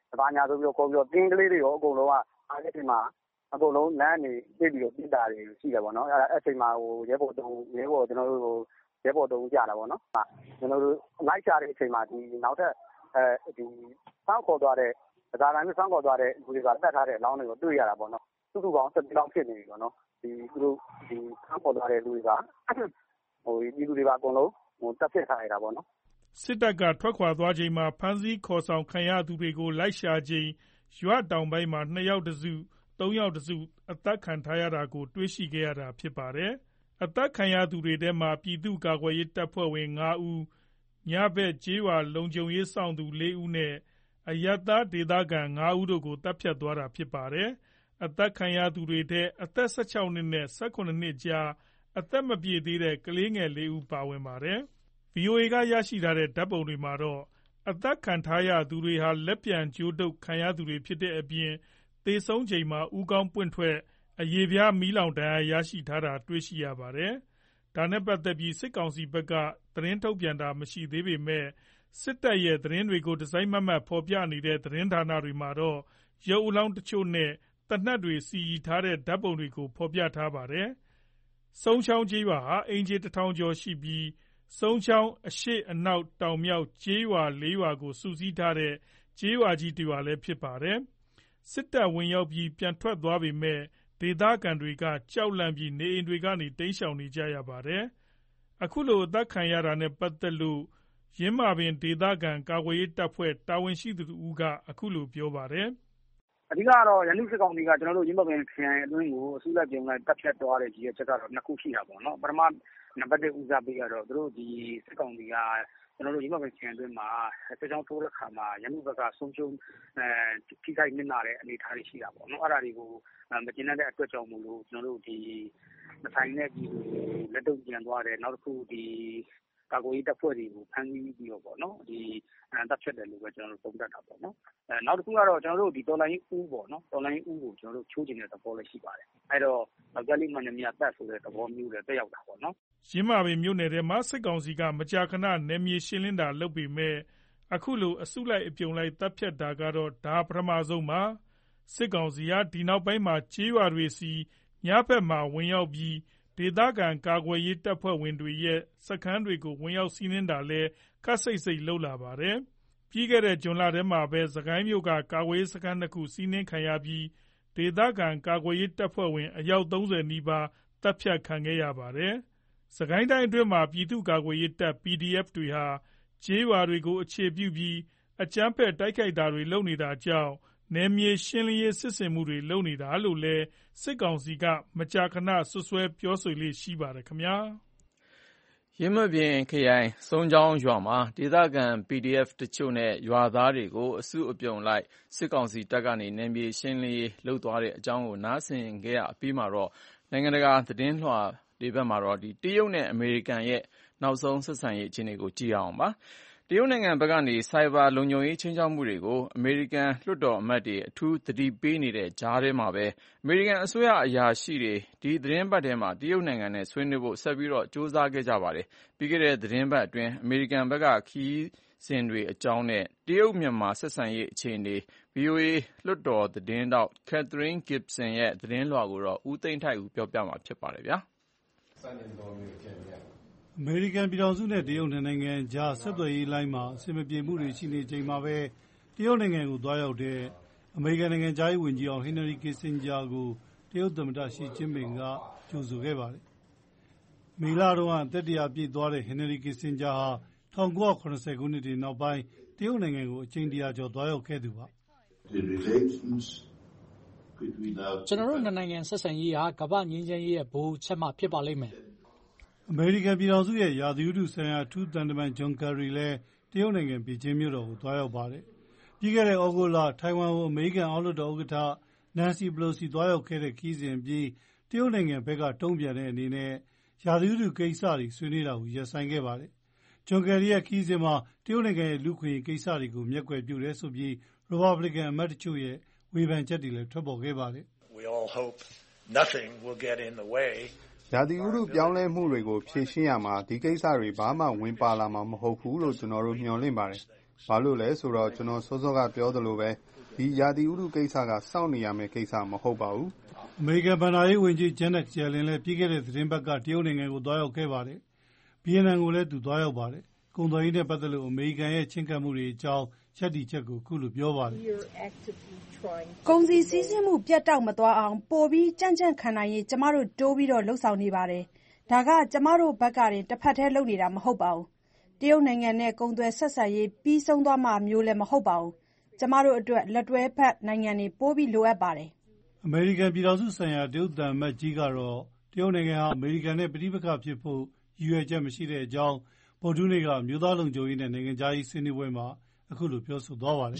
ဘာညာဆိုပြီးတော့ခေါ်ပြီးတော့တင်းကလေးတွေရောအကုန်လုံးကအားတဲ့ချိန်မှာအကုန်လုံးလမ်းနေပြစ်ပြီးတော့ပြစ်တာတွေရှိတယ်ပေါ့နော်အဲ့အဲ့ချိန်မှာဟိုရဲဘော်တုံးရဲဘော်ကျွန်တော်တို့ဟိုရဲဘော်တုံးကြတာပေါ့နော်ကျွန်တော်တို့လိုက်ချတဲ့အချိန်မှာဒီနောက်ထပ်အဲဒီစောင့်ခေါ်သွားတဲ့ဒါသာတိုင်းစောင့်ခေါ်သွားတဲ့လူတွေကတက်ထားတဲ့အလောင်းတွေကိုတွေ့ရတာပေါ့နော်စုစုပေါင်းတစ်လောင်းဖြစ်နေပြီပေါ့နော်ဒီသူတို့ဒီစောင့်ခေါ်သွားတဲ့လူတွေကဟိုဒီလူတွေကအကုန်လုံးဟိုတက်ဖြစ်ထားရတာပေါ့နော်စစ်တပ်ကထွက်ခွာသွားချိန်မှာဖမ်းဆီးခေါ်ဆောင်ခံရသူတွေကိုလိုက်ရှာချိန်ရွာတောင်ပိုင်းမှာနှစ်ယောက်တစုသုံးယောက်တစုအသက်ခံထားရတာကိုတွေ့ရှိခဲ့ရတာဖြစ်ပါတယ်။အသက်ခံရသူတွေထဲမှာပြည်သူ့ကာကွယ်ရေးတပ်ဖွဲ့ဝင်၅ဦးညဘက်ကျေးရွာလုံခြုံရေးဆောင်သူ၄ဦးနဲ့အရပ်သားဒေသခံ၅ဦးတို့ကိုတပ်ဖြတ်သွားတာဖြစ်ပါတယ်။အသက်ခံရသူတွေထဲအသက်၁၆နှစ်နဲ့၁၇နှစ်ကြားအသက်မပြည့်သေးတဲ့ကလေးငယ်၄ဦးပါဝင်ပါတယ်။ ဗီအိုအေကရရှိထားတဲ့ဓာတ်ပုံတွေမှာတော့အသက်ခံထားရသူတွေဟာလက်ပြန်ကြိုးတုပ်ခံရသူတွေဖြစ်တဲ့အပြင်သေဆုံးချိန်မှာဦးခေါင်းပွင့်ထွက်အရေပြားမီးလောင်ဒဏ်ရာရရှိထားတာတွေ့ရှိရပါတယ်။ဒါနဲ့ပတ်သက်ပြီးစစ်ကောင်စီဘက်ကသတင်းထုတ်ပြန်တာမရှိသေးပေမဲ့စစ်တပ်ရဲ့သတင်းတွေကိုတစိုက်မတ်မတ်ဖော်ပြနေတဲ့သတင်းဌာနတွေမှာတော့ရုပ်အလောင်းတချို့နဲ့သေနတ်တွေစီရီထားတဲ့ဓာတ်ပုံတွေကိုဖော်ပြထားပါတယ်။စုံချောင်းကျေးရွာဟာအင်ဂျီတစ်ထောင်ကျော်ရှိပြီးစုံချောင်းအရှေ့အနောက်တောင်မြောက်ကျေးရွာ၄ရွာကိုစုစည်းထားတဲ့ကျေးရွာကြီးတစ်ရွာလည်းဖြစ်ပါတယ်။စစ်တပ်ဝင်ရောက်ပြီးပြန်ထွက်သွားပေမဲ့ဒေသခံတွေကကြောက်လန့်ပြီးနေအိမ်တွေကနေတိမ်းရှောင်နေကြရပါတယ်။အခုလိုအသက်ခံရတာနဲ့ပတ်သက်လို့ယင်းမာပင်ဒေသခံကာကွယ်ရေးတပ်ဖွဲ့တာဝန်ရှိသူကအခုလိုပြောပါတယ်။အဓိကတော့ရန်သူစစ်ကောင်စီကကျွန်တော်တို့ရင်းမာပင်ခရိုင်အတွင်းကိုအစုလိုက်ပြုံလိုက်တပ်ဖြတ်သွားတဲ့ကြီးရဲ့ချက်ကတော့နှစ်ခုရှိတာပေါ့နော်။ပထမနံပါတ်တစ်ဦးစားပေးကတော့သူတို့ဒီစစ်ကောင်စီကကျွန်တော်တို့ရင်းမာပင်ခရိုင်အတွင်းမှာစစ်ကြောင်းထိုးတဲ့ခါမှာရန်သူဘက်ကဆုံးရှုံးအဲထိခိုက်နစ်နာတဲ့အနေအထားတွေရှိတာပေါ့နော်။အဲ့ဒါတွေကိုမကျင်းတဲ့အတွက်ကြောင့်မို့လို့ကျွန်တော်တို့ဒီမဆိုင်တဲ့ပြည်သူလက်တုံ့ပြန်သွားတယ်နောက်တစ်ခုဒီကာကွယ်ရေးတပ်ဖွဲ့တွေကိုဖမ်းဆီးပြီးတော့ပေါ့နော်ဒီတပ်ဖြတ်တယ်လို့ပဲကျွန်တော်တို့ပုံတတ်တာပေါ့နော်အဲနောက်တစ်ခုကတော့ကျွန်တော်တို့ဒီတော်လိုင်းဦးပေါ့နော်တော်လိုင်းဦးကိုကျွန်တော်တို့ချိုးချင်တဲ့သဘောလည်းရှိပါတယ်အဲတော့ယောက်ျားလေးမှန်တယ်မြတ်တက်ဆိုတဲ့သဘောမျိုးလည်းတက်ရောက်တာပေါ့နော်ရင်းမာပင်မြို့နယ်ထဲမှာစစ်ကောင်စီကမကြာခဏနယ်မြေရှင်းလင်းတာလုပ်ပြီးမဲ့အခုလိုအစုလိုက်အပြုံလိုက်တပ်ဖြတ်တာကတော့ဒါပထမဆုံးပါစစ်ကောင်စီကဒီနောက်ပိုင်းမှာကြေးရွာတွေစီညဘက်မှာဝင်ရောက်ပြီးဒေသခံကာကွယ်ရေးတပ်ဖွဲ့ဝင်တွေရဲ့စခန်းတွေကိုဝင်ရောက်စီးနင်းတာလဲခက်စိတ်စိတ်လှုပ်လာပါတယ်။ပြီးခဲ့တဲ့ဇွန်လထဲမှာပဲစကိုင်းမြို့ကကာကွယ်ရေးစခန်းတစ်ခုစီးနင်းခံရပြီးဒေသခံကာကွယ်ရေးတပ်ဖွဲ့ဝင်အယောက်သုံးဆယ်နီးပါးတပ်ဖြတ်ခံခဲ့ရပါတယ်။စကိုင်းတိုင်းအတွင်းမှာပြည်သူ့ကာကွယ်ရေးတပ် ပီဒီအက်ဖ် တွေဟာကျေးရွာတွေကိုအခြေပြုပြီးအကြမ်းဖက်တိုက်ခိုက်တာတွေလုပ်နေတာကြောင့်နယ်မြေရှင်းလင်းရေးစစ်ဆင်မှုတွေလုပ်နေတာလို့လည်းစစ်ကောင်စီကမကြာခဏဆွဆွဲပြောဆိုလေ့ရှိပါတယ်ခင်ဗျာ။ရင်းမာပင်ခရိုင်စုံချောင်းရွာမှာဒေသခံ ပီဒီအက်ဖ် တချို့နဲ့ရွာသားတွေကိုအစုအပြုံလိုက်စစ်ကောင်စီတပ်ကနေနယ်မြေရှင်းလင်းရေးလုပ်သွားတဲ့အကြောင်းကိုနားဆင်ခဲ့ရပြီးမှတော့နိုင်ငံတကာသတင်းလွှာတွေဘက်မှာတော့ဒီတရုတ်နဲ့အမေရိကန်ရဲ့နောက်ဆုံးဆက်ဆံရေးအခြေအနေကိုကြည့်အောင်ပါတရုတ်နိုင်ငံဘက်ကနေစိုက်ဘာလုံခြုံရေးချင်းချောက်မှုတွေကိုအမေရိကန်လွှတ်တော်အမတ်တွေအထူးသတိပေးနေတဲ့ကြားထဲမှာပဲအမေရိကန်အစိုးရအရာရှိတွေဒီသတင်းပတ်ထဲမှာတရုတ်နိုင်ငံနဲ့ဆွေးနွေးဖို့ဆက်ပြီးတော့စူးစမ်းခဲ့ကြပါတယ်ပြီးခဲ့တဲ့သတင်းပတ်အတွင်းအမေရိကန်ဘက်ကခီးစဉ်တွေအကြောင်းနဲ့တရုတ်မြန်မာဆက်ဆံရေးအခြေအနေ ဗွီအိုအေ လွှတ်တော်သတင်းတောက် Catherine Gibson ရဲ့သတင်းလွှာကိုတော့ဦးသိန်းထိုက်ဦးပြောပြမှာဖြစ်ပါတယ်ဗျာအမေရိကန်ပြည်ထောင်စုနဲ့တရုတ်နိုင်ငံကြားဆက်သွယ်ရေးလိုင်းမှာအဆင်မပြေမှုတွေရှိနေချိန်မှာပဲတရုတ်နိုင်ငံကိုသွားရောက်တဲ့အမေရိကန်နိုင်ငံသားရေးဝန်ကြီးအောင်ဟင်နရီကစ်ဆင်ဂျာကိုတရုတ်သမ္မတရှီကျင်းပင်ကကြိုဆိုခဲ့ပါတယ်။မေလတုန်းကတက်တရာပြည့်သွားတဲ့ဟင်နရီကစ်ဆင်ဂျာဟာ၁၉၇၀ခုနှစ်တွေနောက်ပိုင်းတရုတ်နိုင်ငံကိုအကြိမ်တရာကျော်သွားရောက်ခဲ့သူပါ။ကျွန်တော်တို့နိုင်ငံဆက်ဆံရေးဟာကမ္ဘာငြိမ်းချမ်းရေးရဲ့ဘိုးချက်မှဖြစ်ပါလိမ့်မယ်။အမေရိကန်ပြည်ထောင်စုရဲ့ရာသီဥတုဆိုင်ရာအထူးသံတမန်ဂျွန်ကာရီလည်းတရုတ်နိုင်ငံဘေကျင်းမြို့တော်ကိုသွားရောက်ပါတယ်။ပြီးခဲ့တဲ့ဩဂုတ်လထိုင်ဝမ်ကိုအမေရိကန်အောက်လွှတ်တော်ဥက္ကဋ္ဌနန်စီပလိုစီသွားရောက်ခဲ့တဲ့ခီးစဉ်ပြီးတရုတ်နိုင်ငံဘက်ကတုံ့ပြန်တဲ့အနေနဲ့ရာသီဥတုကိစ္စတွေဆွေးနွေးတာကိုရပ်ဆိုင်းခဲ့ပါတယ်။ဂျွန်ကာရီရဲ့ခီးစဉ်မှာတရုတ်နိုင်ငံရဲ့လူခွင့်ကိစ္စတွေကိုမျက်ကွယ်ပြုတယ်ဆိုပြီးရီပတ်ဘလီကန်အမတ်တချို့ရဲ့ဝေဖန်ချက်တွေလည်းထွက်ပေါ်ခဲ့ပါတယ်။ We all hope nothing will get in the way ရာသီဥတုပြောင်းလဲမှုတွေကိုဖြေရှင်းရမှာဒီကိစ္စတွေဘာမှဝင်ပါလာမှာမဟုတ်ဘူးလို့ကျွန်တော်တို့မျှော်လင့်ပါတယ်။ဘာလို့လဲဆိုတော့ကျွန်တော်စောစောကပြောသလိုပဲဒီရာသီဥတုကိစ္စကစောင့်နေရမယ့်ကိစ္စမဟုတ်ပါဘူးအမေရိကန်ဗဏ္ဍာရေးဝန်ကြီး Janet Yellen လည်းပြီးခဲ့တဲ့သတင်းပတ်ကတရုတ်နိုင်ငံကိုသွားရောက်ခဲ့ပါတယ်ဗီယက်နမ်ကိုလည်းသူသွားရောက်ပါတယ်ကုန်သွယ်ရေးနဲ့ပတ်သက်လို့အမေရိကန်ရဲ့ချဉ်းကပ်မှုတွေအကြောင်းချက်တီချက်ကိုခုလိုပြောပါတယ်ကုန်စည်စည်းစိမ်မှုပြတ်တောက်မသွားအောင်ပိုပြီးကြံ့ကြံ့ခံနိုင်ရေးကျမတို့တိုးပြီးလှုပ်ဆောင်နေပါတယ်ဒါကကျမတို့ဘက်ကတင်တစ်ဖက်တည်းလုပ်နေတာမဟုတ်ပါဘူးတရုတ်နိုင်ငံနဲ့ကုန်သွယ်ဆက်ဆံရေးပြီးဆုံးသွားမှမျိုးလည်းမဟုတ်ပါဘူးကျမတို့အတွက်လက်တွဲဖက်နိုင်ငံတွေပိုပြီးလိုအပ်ပါတယ်အမေရိကန်ပြည်ထောင်စုဆိုင်ရာတရုတ်သံအမတ်ကြီးကတော့တရုတ်နိုင်ငံဟာအမေရိကန်နဲ့ပဋိပက္ခဖြစ်ဖို့ရည်ရွယ်ချက်မရှိတဲ့အကြောင်းဗုဒ္ဓဟူးနေ့ကမြို့သားလုံခြုံရေးနဲ့နိုင်ငံခြားရေးဆွေးနွေးပွဲမှာအခုလိုပြောဆိုသွားပါတယ်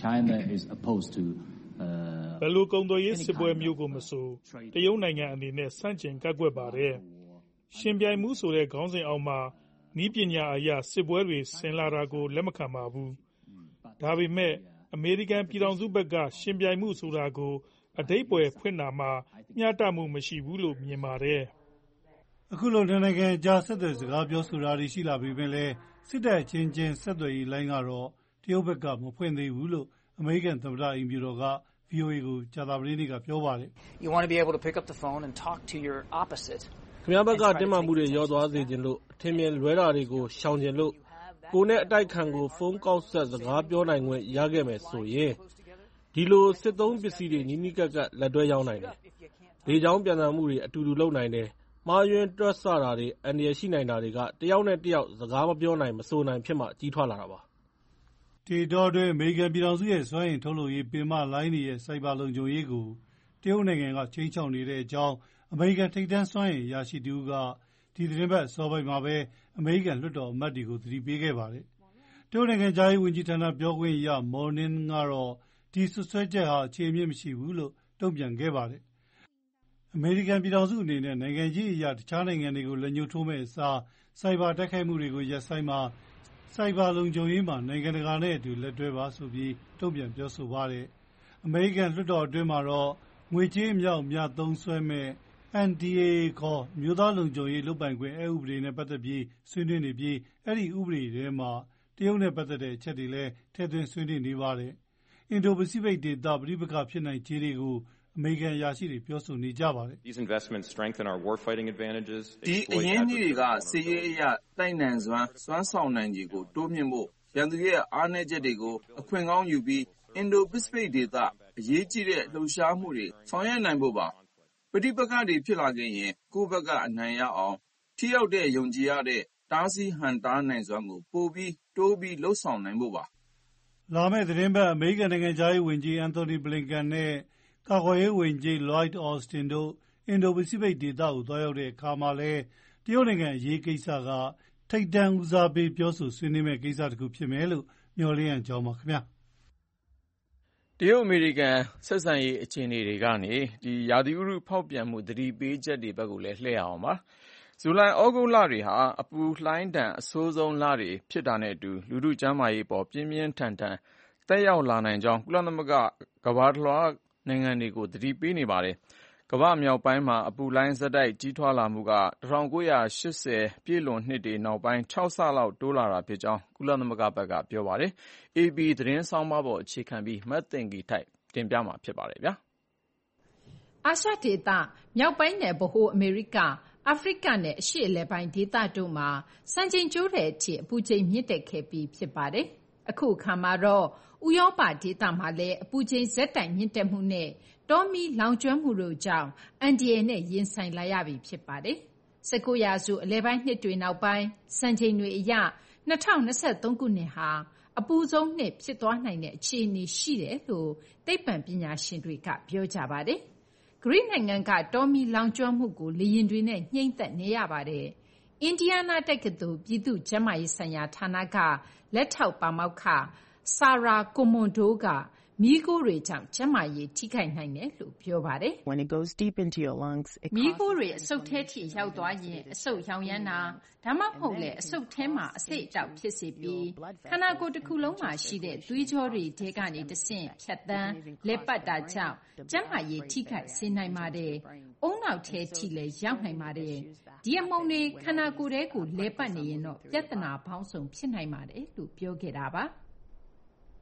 ဘယ်လိုကုန်သွယ်ရေးစစ်ပွဲမျိုးကိုမဆိုတရုတ်နိုင်ငံအနေနဲ့စန့်ကျင်ကန့်ကွက်ပါတယ်ရှင်ပြိုင်မှုဆိုတဲ့ခေါင်းစဉ်အောက်မှာနည်းပညာအရစစ်ပွဲတွေဆင်လာတာကိုလက်မခံပါဘူးဒါပေမဲ့အမေရိကန်ပြည်ထောင်စုဘက်ကရှင်ပြိုင်မှုဆိုတာကိုအဓိပ္ပာယ်ဖွင့်တာမှာမျှတမှုမရှိဘူးလို့မြင်ပါတယ်အခုလိုနိုင်ငံကြားဆက်သွယ်စကားပြောဆိုတာတွေရှိလာပေမဲ့လည်းစစ်တပ်ချင်းချင်းဆက်သွယ်ရေးလိုင်းကတော့တရုတ်ဘက်ကမဖွင့်သေးဘူးလို့အမေရိကန်သမ္မတအိမ်ဖြူတော်က ဗွီအိုအေကိုကြာသပတေးနေ့ကပြောပါတယ်။ You want to be able to pick up the phone and talk to your opposite. ခင်ဗျားဘက်ကတင်းမာမှုတွေရောသွားစေခြင်းလို့အထင်မြင်လွဲတာတွေကိုရှောင်ခြင်းလို့ကိုနဲ့အတိုက်ခံကိုဖုန်းကောက်ဆက်စကားပြောနိုင်ခွင့်ရခဲ့မယ်ဆိုရင်ဒီလိုစစ်သုံးပစ္စည်းတွေနီးနီးကပ်ကပ်လက်တွဲရောက်နိုင်တယ်။လေကြောင်းပြန်ဆံမှုတွေအတူတူလုပ်နိုင်တယ်။မှားယွင်းတွက်ဆတာတွေအန္တရာယ်ရှိနိုင်တာတွေကတယောက်နဲ့တယောက်စကားမပြောနိုင်မဆိုနိုင်ဖြစ်မှကြီးထွားလာတာပါ။ဒီတော့တွင်အမေရိကန်ပြည်ထောင်စုရဲ့စွမ်းအင်ထုတ်လုပ်ရေးပင်မလိုင်းတွေရဲ့စိုက်ဘာလုံခြုံရေးကိုတရုတ်နိုင်ငံကချိန်ချောက်နေတဲ့အကြောင်းအမေရိကန်ထိပ်တန်းစွမ်းအင်အရာရှိတူကဒီသတင်းပတ်စောပိုင်းမှာပဲအမေရိကန်လွှတ်တော်အမတ်တွေကိုသတိပေးခဲ့ပါတယ်။တရုတ်နိုင်ငံသားရေးဝန်ကြီးဌာနပြောခွင့်ရမော်နင်းကတော့ဒီဆွဆွဲချက်ဟာအခြေအမြစ်မရှိဘူးလို့တုံ့ပြန်ခဲ့ပါတယ်။အမေရိကန်ပြည်ထောင်စုအနေနဲ့နိုင်ငံကြီးအရာတခြားနိုင်ငံတွေကိုလက်ညှိုးထိုးမဲ့အစားစိုက်ဘာတိုက်ခိုက်မှုတွေကိုရပ်ဆိုင်းမှာစိုက်ဘာလုံခြုံရေးမှာနိုင်ငံတကာနဲ့အတူလက်တွဲပါဆိုပြီးတုံ့ပြန်ပြောဆိုပါတယ်။အမေရိကန်လွှတ်တော်အတွင်းမှာတော့ငွေကြေးအမြောက်အများသုံးစွဲမဲ့ N D A A ခေါ်မြို့သားလုံခြုံရေးလုပ်ပိုင်ခွင့်အဥပဒေနဲ့ပတ်သက်ပြီးဆွေးနွေးနေပြီးအဲ့ဒီဥပဒေထဲမှာတရုတ်နဲ့ပတ်သက်တဲ့အချက်တွေလည်းထည့်သွင်းဆွေးနွေးနေပါတယ်။အင်ဒိုပစိဖိတ်ဒေသပဋိပက္ခဖြစ်နိုင်ခြေတွေကိုအမေရိကန်အရာရှိတွေပြောဆိုနေကြပါတယ်။ These investments strengthen our warfighting advantages. ဒီအရင်းကြီးတွေကစစ်ရေးအရတိုက်နိုင်စွမ်းစွမ်းဆောင်နိုင်ခြေကိုတိုးမြှင့်ဖို့ရန်သူရဲ့အားနည်းချက်တွေကိုအခွင့်ကောင်းယူပြီးအင်ဒိုပစိဖိတ်ဒေသအရေးကြီးတဲ့လှုပ်ရှားမှုတွေဆောင်ရွက်နိုင်ဖို့ပါပဋိပက္ခတွေဖြစ်လာခဲ့ရင်ကိုယ့်ဘက်ကအနိုင်ရအောင်ထိရောက်တဲ့ယုံကြည်ရတဲ့တားဆီးဟန်တားနိုင်စွမ်းကိုပိုပြီးတိုးပြီးလှုပ်ဆောင်နိုင်ဖို့ပါလာမယ့်သတင်းပတ်အမေရိကန်နိုင်ငံသားရေးဝန်ကြီးအန်တိုနီဘလင်ကန်နဲ့ကာကွယ်ရေးဝန်ကြီးလွိုက်အော်စတင်တို့အင်ဒိုပစိဖိတ်ဒေသကိုသွားရောက်တဲ့အခါမှာလည်းတရုတ်နိုင်ငံအရေးကိစ္စကထိပ်တန်းဦးစားပေးပြောဆိုဆွေးနွေးမယ့်ကိစ္စတစ်ခုဖြစ်မယ်လို့မျှော်လင့်ရကြောင်းပါခင်ဗျာတရုတ်အမေရိကန်ဆက်ဆံရေးအခြေအနေတွေကနေဒီရာသီဥတုဖောက်ပြန်မှုသတိပေးချက်တွေဘက်ကိုလည်းလှည့်အောင်ပါဇူလိုင်ဩဂုတ်လတွေဟာအပူလှိုင်းတန်အဆိုးဆုံးလတွေဖြစ်တာနဲ့အတူလူထုကျန်းမာရေးပေါ်ပြင်းပြင်းထန်ထန်တက်ရောက်လာနိုင်ကြောင်းကုလသမဂ္ဂကမ္ဘာ့လွှာနိုင်ငံတွေကိုသတိပေးနေပါတယ်ကမ္ဘာမြောက်ပိုင်းမှာအပူလှိုင်းဇက်တိုက်ကြီးထွားလာမှုက၁၉၈၀ပြည့်လွန်နှစ်တွေနောက်ပိုင်း၆ဆလောက်တိုးလာတာဖြစ်ကြောင်းကုလသမဂ္ဂဘက်ကပြောပါတယ်။ အေပီသတင်းဆောင်းပါးပေါ်အခြေခံပြီးမသိင်္ဂီထိုက်တင်ပြမှာဖြစ်ပါတယ်ဗျာအာရှဒေသမြောက်ပိုင်းနဲ့ဗဟိုအမေရိကအာဖရိကနဲ့အရှေ့အလယ်ပိုင်းဒေသတို့မှာစံချိန်ကျိုးတဲ့အထိအပူချိန်မြင့်တက်ခဲ့ပြီးဖြစ်ပါတယ်။အခုအခါမှာတော့ဥရောပဒေသမှာလည်းအပူချိန်ဇက်တိုင်မြင့်တက်မှုနဲ့တောမီလောင်ကျွမ်းမှုတို့ကြောင့်အန်ဒီယေနဲ့ရင်ဆိုင်လာရပြီဖြစ်ပါတယ်။၁၉ရာစုအလယ်ပိုင်းနှစ်တွေနောက်ပိုင်းစံချိန်တွေအရ၂၀၂၃ခုနှစ်ဟာအပူဆုံးနှစ်ဖြစ်သွားနိုင်တဲ့အခြေအနေရှိတယ်လို့သိပ္ပံပညာရှင်တွေကပြောကြပါတယ်။ဂရိနိုင်ငံကတောမီလောင်ကျွမ်းမှုကိုလေယာဉ်တွေနဲ့ညှိမ့်သက်နေရပါတယ်။အင်ဒီယားနားတက္ကသိုလ်ပြည်သူ့ကျန်းမာရေးဆိုင်ရာဌာနကလက်ထောက်ပါမောက္ခဆာရာကိုမွန်ဒိုးကမီးခိုးတွေကြောင့်ကျန်းမာရေးထိခိုက်နိုင်တယ်လို့ပြောပါတယ်။ When it goes deep into your lungs, it မီးခိုးတွေအဆုတ်ထဲထိရောက်သွားရင်အဆုတ်ရောင်ရမ်းတာဒါမှမဟုတ်လေအဆုတ်ထဲမှာအဆိပ်အတောက်ဖြစ်စေပြီးခန္ဓာကိုယ်တစ်ခုလုံးမှာရှိတဲ့သွေးကြောတွေထဲကနေတဆင့်ဖြတ်တန်းလက်ပတ်တာကြောင့်ကျန်းမာရေးထိခိုက်စေနိုင်ပါတယ်။အုံနောက်ထဲထိလည်းရောက်နိုင်ပါတယ်။ဒီအမုံတွေခန္ဓာကိုယ်ထဲကိုလဲပတ်နေရင်တော့ပြဿနာပေါင်းစုံဖြစ်နိုင်ပါတယ်လို့ပြောခဲ့တာပါ။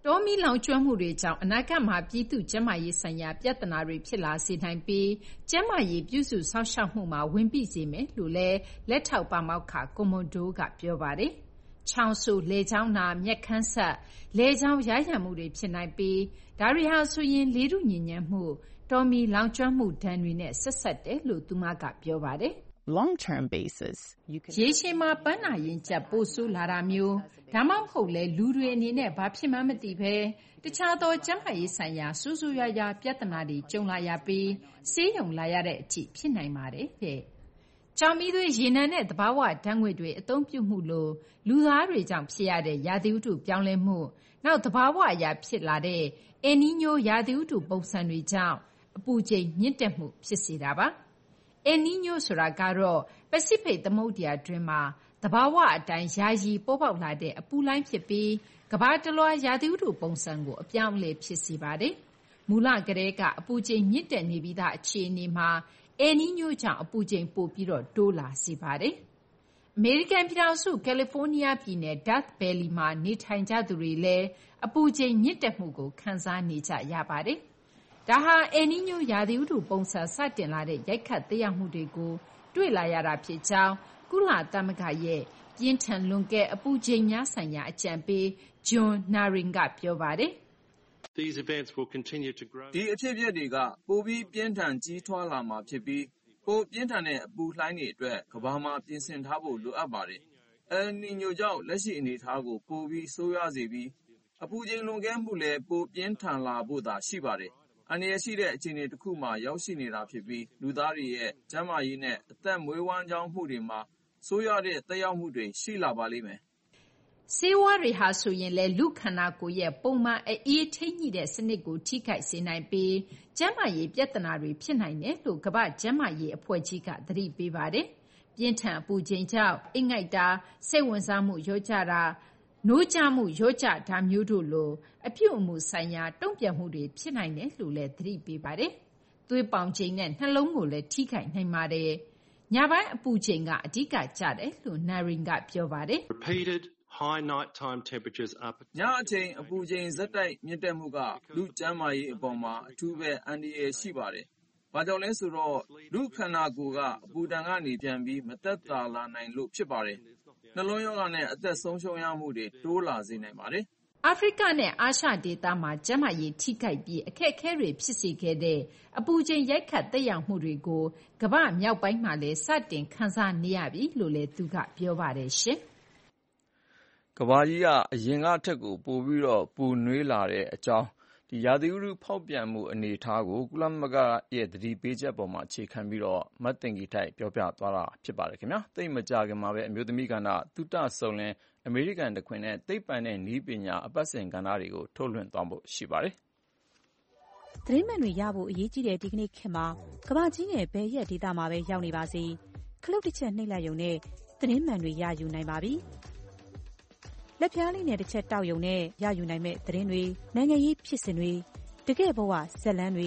တောမီလောင်ကျွမ်းမှုတွေကြောင့်အနာဂတ်မှာပြည်သူ့ကျန်းမာရေးဆိုင်ရာပြဿနာတွေဖြစ်လာစေနိုင်ပြီးကျန်းမာရေးပြုစုစောင့်ရှောက်မှုမှာဝင်ပိစေမယ်လို့လည်းလက်ထောက်ပါမောက္ခကွန်မွန်ဒိုကပြောပါတယ်။ချောင်းဆိုးလေချောင်းနာမျက်ခမ်းဆက်လေချောင်းရရံမှုတွေဖြစ်နိုင်ပြီးဒါတွေဟာဆိုရင်လေထုညစ်ညမ်းမှုတောမီလောင်ကျွမ်းမှုဒဏ်တွေနဲ့ဆက်ဆက်တယ်လို့သူမကပြောပါတယ်။ long-term basis, you can ရေရှည်မှာပန်းနာရင်ကျပ်ပိုဆိုးလာတာမျိုးဒါမှမဟုတ်လဲလူတွေအနေနဲ့ဘာဖြစ်မှန်းမသိဘဲတခြားသောကျန်းမာရေးဆိုင်ရာစူးစူးရွားရွားပြဿနာတွေကြုံလာရပြီးဆေးရုံလာရတဲ့အထိဖြစ်နိုင်ပါတယ်တဲ့။ကြောင်မီးသွေးရေနံနဲ့သဘာဝဓာတ်ငွေ့တွေအသုံးပြုမှုလိုလူသားတွေကြောင့်ဖြစ်ရတဲ့ရာသီဥတုပြောင်းလဲမှုနောက်သဘာဝအရာဖြစ်လာတဲ့အယ်နီညိုရာသီဥတုပုံစံတွေကြောင့်အပူချိန်မြင့်တက်မှုဖြစ်စေတာပါ။အယ်နီညိုဆိုတာကတော့ပစိဖိတ်သမုဒ္ဒရာတွင်းမှာသဘာဝအတိုင်းယာယီပေါ်ပေါက်လာတဲ့အပူလှိုင်းဖြစ်ပြီးကမ္ဘာတလွှားရာသီဥတုပုံစံကိုအပြောင်းအလဲဖြစ်စေပါတယ်။မူလကတည်းကအပူချိန်မြင့်တက်နေပြီးသားအခြေအနေမှာအယ်နီညိုကြောင့်အပူချိန်ပိုပြီးတော့တိုးလာစေပါတယ်။အမေရိကန်ပြည်ထောင်စုကယ်လီဖိုးနီးယားပြည်နယ် Death Valley မှာနေထိုင်ကြသူတွေလည်းအပူချိန်မြင့်တက်မှုကိုခံစားနေကြရပါတယ်။ဒါဟာအယ်နီညိုရာသီဥတုပုံစံစတင်လာတဲ့ရိုက်ခတ်သက်ရောက်မှုတွေကိုတွေ့လာရတာဖြစ်ကြောင်းကုလသမဂ္ဂရဲ့ပြင်းထန်လွန်ကဲအပူချိန်များဆိုင်ရာအကြံပေးဂျွန်နာရင်ကပြောပါတယ်။ These events will continue to grow. ဒီအဖြစ်အပျက်တွေကပိုပြီးပြင်းထန်ကြီးထွားလာမှာဖြစ်ပြီးပိုပြင်းထန်တဲ့အပူလှိုင်းတွေအတွက်ကမ္ဘာမှာပြင်ဆင်ထားဖို့လိုအပ်ပါတယ်။အယ်နီညိုကြောင့်လက်ရှိအနေအထားကိုပိုပြီးဆိုးရွားစေပြီးအပူချိန်လွန်ကဲမှုလည်းပိုပြင်းထန်လာဖို့သာရှိပါတယ်။အန္တရာယ်ရှိတဲ့အခြေအနေတစ်ခုမှာရောက်ရှိနေတာဖြစ်ပြီးလူသားတွေရဲ့ကျန်းမာရေးနဲ့အသက်မွေးဝမ်းကြောင်းမှုတွေမှာဆိုးရွားတဲ့သက်ရောက်မှုတွေရှိလာပါလိမ့်မယ်။ဆေးဝါးတွေဟာဆိုရင်လည်းလူခန္ဓာကိုယ်ရဲ့ပုံမှန်အေးထိန်းညှိတဲ့စနစ်ကိုထိခိုက်စေနိုင်ပြီးကျန်းမာရေးပြဿနာတွေဖြစ်နိုင်တယ်လို့ကမ္ဘာ့ကျန်းမာရေးအဖွဲ့ကြီးကသတိပေးပါတယ်။ပြင်းထန်အပူချိန်ကြောင့်အိပ်ငိုက်တာစိတ်ဝင်စားမှုလျော့ကျတာနိုးကြားမှုလျော့ကျတာမျိုးတို့လိုအပြုအမူဆိုင်ရာတုံ့ပြန်မှုတွေဖြစ်နိုင်တယ်လို့လည်းသတိပေးပါတယ်။သွေးပေါင်ချိန်နဲ့နှလုံးကိုလည်းထိခိုက်နိုင်ပါတယ်။ညပိုင်းအပူချိန်ကအဓိကကျတယ်လို့နာရင်ကပြောပါတယ်။ Repeated high nighttime temperatures up. ညအချိန်အပူချိန်ဇက်တိုက်မြင့်တက်မှုကလူကျန်းမာရေးအပေါ်မှာအထူးပဲအန္တရာယ်ရှိပါတယ်။ဘာကြောင့်လဲဆိုတော့လူခန္ဓာကိုယ်ကအပူဒဏ်ကနေပြန်ပြီးမသက်သာလာနိုင်လို့ဖြစ်ပါတယ်။နှလုံးရောဂါနဲ့အသက်ဆုံးရှုံးရမှုတွေတိုးလာစေနိုင်ပါတယ်။အာဖရိကနဲ့အာရှဒေသမှာကျန်းမာရေးထိခိုက်ပြီးအခက်အခဲတွေဖြစ်စေခဲ့တဲ့အပူချိန်ရိုက်ခတ်သက်ရောက်မှုတွေကိုကမ္ဘာမြောက်ပိုင်းမှာလည်းစတင်ခံစားနေရပြီလို့လည်းသူကပြောပါတယ်ရှင်။ကမ္ဘာကြီးကအရင်ကထက်ကိုပိုပြီးတော့ပူနွေးလာတဲ့အကြောင်းဒီရာသီဥတုဖောက်ပြန်မှုအနေအထားကိုကုလသမဂ္ဂရဲ့သတိပေးချက်ပေါ်မှာအခြေခံပြီးတော့မတ်တင်ကြီးထိုက်ပြောပြသွားတာဖြစ်ပါတယ်ခင်ဗျာ။သိမကြခင်မှာပဲအမျိုးသမီးကဏ္ဍသုတဆုံလင်းအမေရိကန်တခွင်နဲ့သိပ္ပံနဲ့နည်းပညာအပတ်စဉ်ကဏ္ဍတွေကိုထုတ်လွှင့်သွားဖို့ရှိပါတယ်။သတင်းမှန်တွေရဖို့အရေးကြီးတဲ့ဒီကနေ့ခေတ်မှာကမ္ဘာကြီးရဲ့ဘယ်ရက်ဒေသမှာပဲရောက်နေပါစေခလုတ်တစ်ချက်နှိပ်လိုက်ရုံနဲ့သတင်းမှန်တွေရယူနိုင်ပါပြီ။လက်ဖြားလေးနဲ့တစ်ချက်တောက်ရုံနဲ့ရယူနိုင်မဲ့သတင်းတွေနိုင်ငံရေးဖြစ်စဉ်တွေတကယ့်ဘဝဇာတ်လမ်းတွေ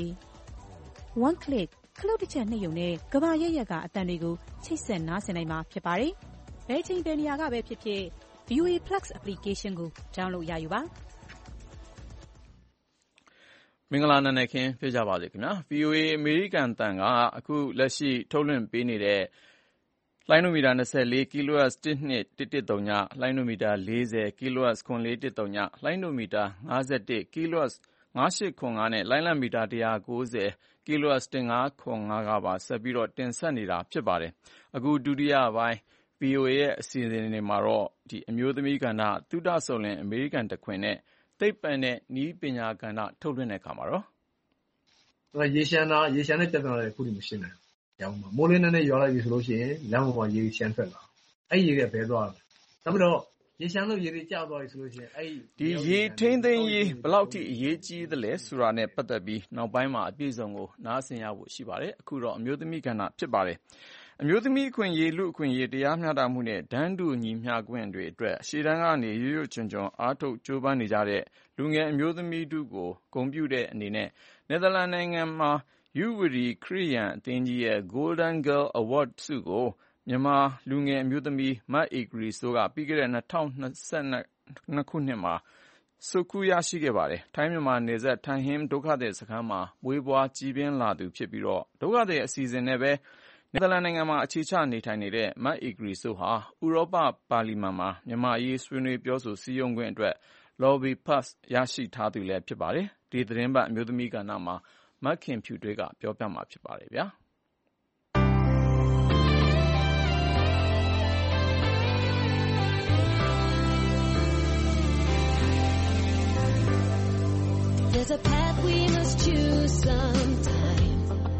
one click ခလုတ်တစ်ချက်နှိပ်ရုံနဲ့ကမ္ဘာရဲ့ရက်ကအတန်တွေကိုချိတ်ဆက်နားဆင်နိုင်မှာဖြစ်ပါတယ်။ဘယ်ချိန်ဘယ်နေရာကပဲဖြစ်ဖြစ် ဗီ အို အေ Plus application ကို download ရယူပါမင်္ဂလာနံနက်ခင်းဖြစ်ကြပါစေခင်ဗျာ ဗီ အို အေ အမေရိကန်တန်ကအခုလက်ရှိထုတ်လွှင့်ပေးနေတဲ့လိုင်းနိုမီတာ၂၄ kHz တစ် နှစ် တစ် တစ် သုံး လိုင်းနိုမီတာ၄၀ kHz ခွန်လေး တစ် သုံး လိုင်းနိုမီတာ၅၁ kHz ၅၈ခွန်၅ နဲ့လိုင်းလံမီတာ၁၉၀ kHz တစ် ၅ခွန်၅ ကပါဆက်ပြီးတော့တင်ဆက်နေတာဖြစ်ပါတယ်အခုဒုတိယပိုင်း ဗီ အို အေ ရဲ့အစီအစဉ်တွေမှာတော့ဒီအမျိုးသမီးကဏ္ဍသုတဆုံလင်းအမေရိကန်တခွင်နဲ့သိပ္ပံနဲ့နည်းပညာကဏ္ဍထုတ်လွှင့်တဲ့အခါမှာတော့ရေရှမ်းတာရေရှမ်းတဲ့ပြဿနာတွေခုထိမရှင်းနိုင်ဘူးရောင်းမှာမိုးလင်းနဲ့ရွာလိုက်ပြီဆိုလို့ရှိရင်လမ်းပေါ်မှာရေရှမ်းထွက်လာအဲ့ရေကဘဲသွားတယ်နောက်ပြီးတော့ရေရှမ်းလို့ရေတွေကျသွားပြီဆိုလို့ရှိရင်အဲ့ဒီရေထိန်းသိမ်းရေးဘယ်လောက်ထိအရေးကြီးသလဲဆိုတာနဲ့ပတ်သက်ပြီးနောက်ပိုင်းမှာအပြည့်အစုံကိုနားဆင်ရဖို့ရှိပါတယ်အခုတော့အမျိုးသမီးကဏ္ဍဖြစ်ပါတယ်အမျိုးသမီးအခွင့်အရေးလူအခွင့်အရေးတရားမျှတမှုနဲ့ဒန်းတူညီမျှခွင့်တွေအတွက်ရှေ့တန်းကနေရွရွချွန်ချွန်အားထုတ်ကြိုးပမ်းနေကြတဲ့လူငယ်အမျိုးသမီးတို့ကိုဂုဏ်ပြုတဲ့အနေနဲ့နယ်သာလန်နိုင်ငံမှာယူဝရီခရစ်ယာန်အသင်းကြီးရဲ့ Golden Girl Award ဆုကိုမြန်မာလူငယ်အမျိုးသမီးမတ်ဧကရီစိုးကပြီးခဲ့တဲ့၂၀၂၂ခုနှစ်မှာဆုတ်ကူးရရှိခဲ့ပါတယ်။ထိုင်းမြန်မာနယ်စပ်ထန်ဟင်ဒုက္ခသည်စခန်းမှာမွေးဖွားကြီးပြင်းလာသူဖြစ်ပြီးတော့ဒုက္ခသည်အစီအစဉ်နဲ့ပဲနယ်သာလန်နိုင်ငံမှာအခြေချနေထိုင်နေတဲ့မတ်ဧကရီစိုးဟာဥရောပပါလီမန်မှာမြန်မာအရေးဆွေးနွေးပြောဆိုစည်းရုံးခွင့်အတွက် Lobby Pass ရရှိထားသူလည်းဖြစ်ပါတယ်။ဒီသတင်းပတ်အမျိုးသမီးကဏ္ဍမှာမခင်ဖြူထွေးကပြောပြမှာဖြစ်ပါတယ်ဗျာ။ There's a path we must choose sometime.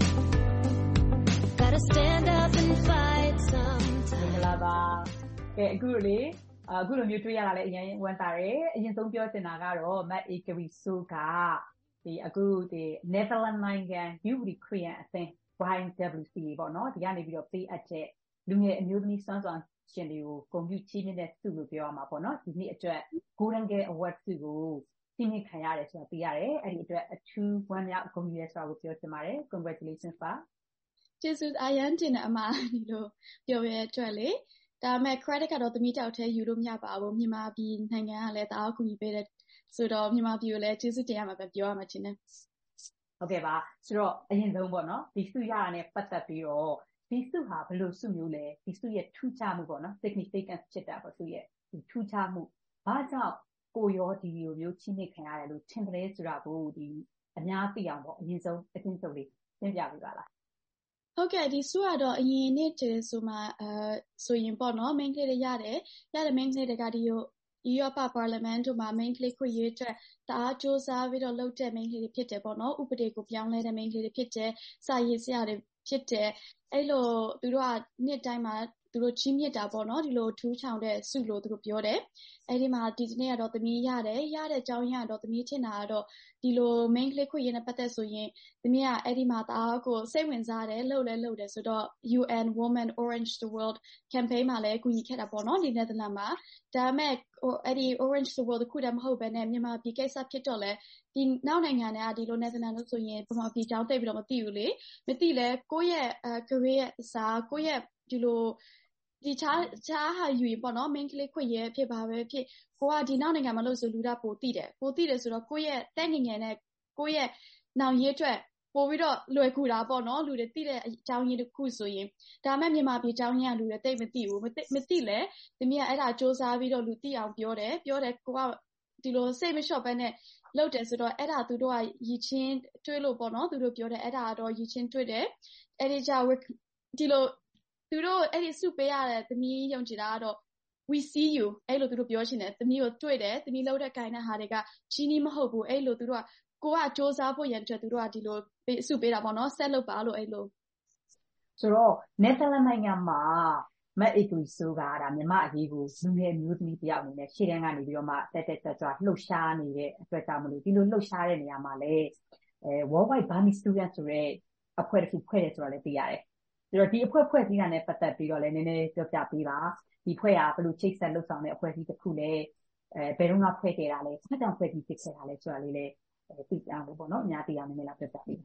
Gotta stand up and fight sometime. မင်္ဂလာပါကဲအခုလေအခုလိုမျိုးတွေ့ရတာလည်းအရင်ဝမ်းသာတယ်အရင်ဆုံးပြောချင်တာကတော့မတ်ဧကရီဆိုကဒီအခုဒီ Netherlands နိုင်ငံ Youth Korean အသင်း Y W C A ပေါ့နော်ဒီကနေပြီးတော့ပေးအပ်တဲ့လူငယ်အမျိုးသမီးစွမ်းဆောင်ရှင်တွေကိုဂုဏ်ပြုချီးမြှင့်တဲ့ဆုလို့ပြောရမှာပေါ့နော်ဒီနေ့အတွက် Golden Girl Award ဆုကိုစီးမြင့်ခံရတယ်ဆိုတာသိရတယ်အဲ့ဒီအတွက်အထူးဝမ်းမြောက်ဂုဏ်ယူရဆိုတာကိုပြောချင်ပါတယ် Congratulations ပါကျေးဇူးအရန်တင်တဲ့အမဒီလိုပြောရတဲ့အတွက်လေဒါပေမဲ့ credit ကတော့တမီးတောက်ထဲယူလို့မရပါဘူးမြန်မာပြည်နိုင်ငံကလည်းတအားကူညီပေးတဲ့ဆိုတော့မြန်မာပြည်ကိုလည်းကျေးဇူးတင်ရမှာပဲပြောရမှာချင်းနဲ့ဟုတ်ကဲ့ပါဆိုတော့အရင်ဆုံးပေါ့နော်ဒီဆုရတာနဲ့ပတ်သက်ပြီးတော့ဒီဆုဟာဘယ်လိုဆုမျိုးလဲဒီဆုရဲ့ထူးခြားမှုပေါ့နော် significance ဖြစ်တာပေါ့ဆုရဲ့ဒီထူးခြားမှုဘာကြောင့်ကိုရောဒီလိုမျိုးချီးမြှင့်ခံရတယ်လို့ထင်တယ်ဆိုတာကိုဒီအများသိအောင်ပေါ့အရင်ဆုံးအချင်းချုပ်လေးရှင်းပြပေးပါလားဟုတ်ကဲ့ဒီဆုကတော့အရင်နေ့တည်းဆိုမှအဲဆိုရင်ပေါ့နော် main ကလေးတွေရတယ်ရတဲ့ main ကလေးတွေကဒီရော Europe Parliament တို့မှာ main ကလေးခွင့်ရတဲ့တအားစ조사ပြီးတော့လုပ်တဲ့ main ကလေးတွေဖြစ်တယ်ပေါ့နော်ဥပဒေကိုပြောင်းလဲတဲ့ main ကလေးတွေဖြစ်တယ်စာရေးဆရာတွေဖြစ်တယ်အဲ့လိုသူတို့ကနှစ်တိုင်းမှာသူတို့ချီးမြှင့်တာပေါ့နော်ဒီလိုထူးချောင်တဲ့ဆုလို့သူတို့ပြောတယ်အဲ့ဒီမှာဒီနေ့ကတော့သမီးရတယ်ရတဲ့အကြောင်းရတော့သမီးထင်တာကတော့ဒီလို main ကလေးခွင့်ရတဲ့ပတ်သက်ဆိုရင်သမီးကအဲ့ဒီမှာတအားကိုစိတ်ဝင်စားတယ်လှုပ်လဲလှုပ်တယ်ဆိုတော့ U N Women Orange the World campaign မှာလည်းကူညီခဲ့တာပေါ့နော်ဒီနယ်သာလန်မှာဒါပေမဲ့အဲ့ဒီ Orange the World ခုတည်းမဟုတ်ဘဲနဲ့မြန်မာပြည်ကိစ္စဖြစ်တော့လဲဒီနောက်နိုင်ငံတွေကဒီလိုနယ်သာလန်လို့ဆိုရင်မြန်မာပြည်ကြောင်းတိတ်ပြီးတော့မသိဘူးလေမသိလဲကိုယ့်ရဲ့အဲ career အစားကိုယ့်ရဲ့ဒီလိုဒီချားချားဟာယူရင်ပေါ့နော် main ကလေးခွင့်ရဖြစ်ပါပဲဖြစ်ကိုကဒီနောက်နိုင်ငံမှာလို့ဆိုလူတာပိုသိတယ်ပိုသိတယ်ဆိုတော့ကိုယ့်ရဲ့တက်ငငယ်နဲ့ကိုယ့်ရဲ့နောင်ရေးအတွက်ပိုပြီးတော့လွယ်ကူတာပေါ့နော်လူတွေသိတဲ့အကြောင်းရင်းတစ်ခုဆိုရင်ဒါမဲ့မြန်မာပြည်အကြောင်းရင်းကလူတွေသိမသိဘူးမသိမသိလဲသမီးကအဲ့ဒါစ조사ပြီးတော့လူသိအောင်ပြောတယ်ပြောတယ်ကိုကဒီလိုစိတ်မလျှော့ပဲနဲ့လုပ်တယ်ဆိုတော့အဲ့ဒါသူတို့ကရည်ချင်းတွေးလို့ပေါ့နော်သူတို့ပြောတယ်အဲ့ဒါတော့ရည်ချင်းတွေးတယ်အဲ့ဒီကြောင့်ဒီလိုသူတို့အဲ့ဒီစုပေးရတဲ့သမီးယုံကြည်တာကတော့ we see you အဲ့လိုသူတို့ပြောရှင်တယ်သမီးကိုတွေ့တယ်သမီးလှုပ်တဲ့ခိုင်တဲ့ဟာတွေကကြီးနီးမဟုတ်ဘူးအဲ့လိုသူတို့ကကိုကစ조사ဖို့ရန်အတွက်သူတို့ကဒီလိုစုပေးတာပေါ့နော်ဆက်လုပ်ပါလို့အဲ့လိုဆိုတော့ Netherlands နိုင်ငံမှာမတ်ဧကရီဆိုကဒါမြန်မာအရေးကိုလူငယ်မျိုးသမီးတယောက်အနေနဲ့ရှေ့တန်းကနေပြီးတော့မှတက်တက်ကြွကြွလှုပ်ရှားနေတဲ့အတွက်ကြောင့်မလို့ဒီလိုလှုပ်ရှားတဲ့နေရာမှာလည်းအဲ Worldwide Burmese Student ဆိုတဲ့အဖွဲ့တစ်ခုဖွဲ့တယ်ဆိုတာလည်းသိရတယ်ဆိုတော့ဒီအဖွဲ့ဖွဲ့စည်းတာနဲ့ပတ်သက်ပြီးတော့လည်းနည်းနည်းပြောပြပေးပါဒီဖွဲ့ကဘယ်လိုချိတ်ဆက်လှုပ်ဆောင်တဲ့အဖွဲ့အစည်းတစ်ခုလဲအဲဘယ်တော့မှဖွဲ့ခဲ့တာလဲဆက်ကြောင်ဖွဲ့ပြီးဖြစ်ခဲ့တာလဲဆိုတာလေးလည်းသိကြအောင်ပေါ့နော်အများသိအောင်နည်းနည်းလာပြောပြပေးပါ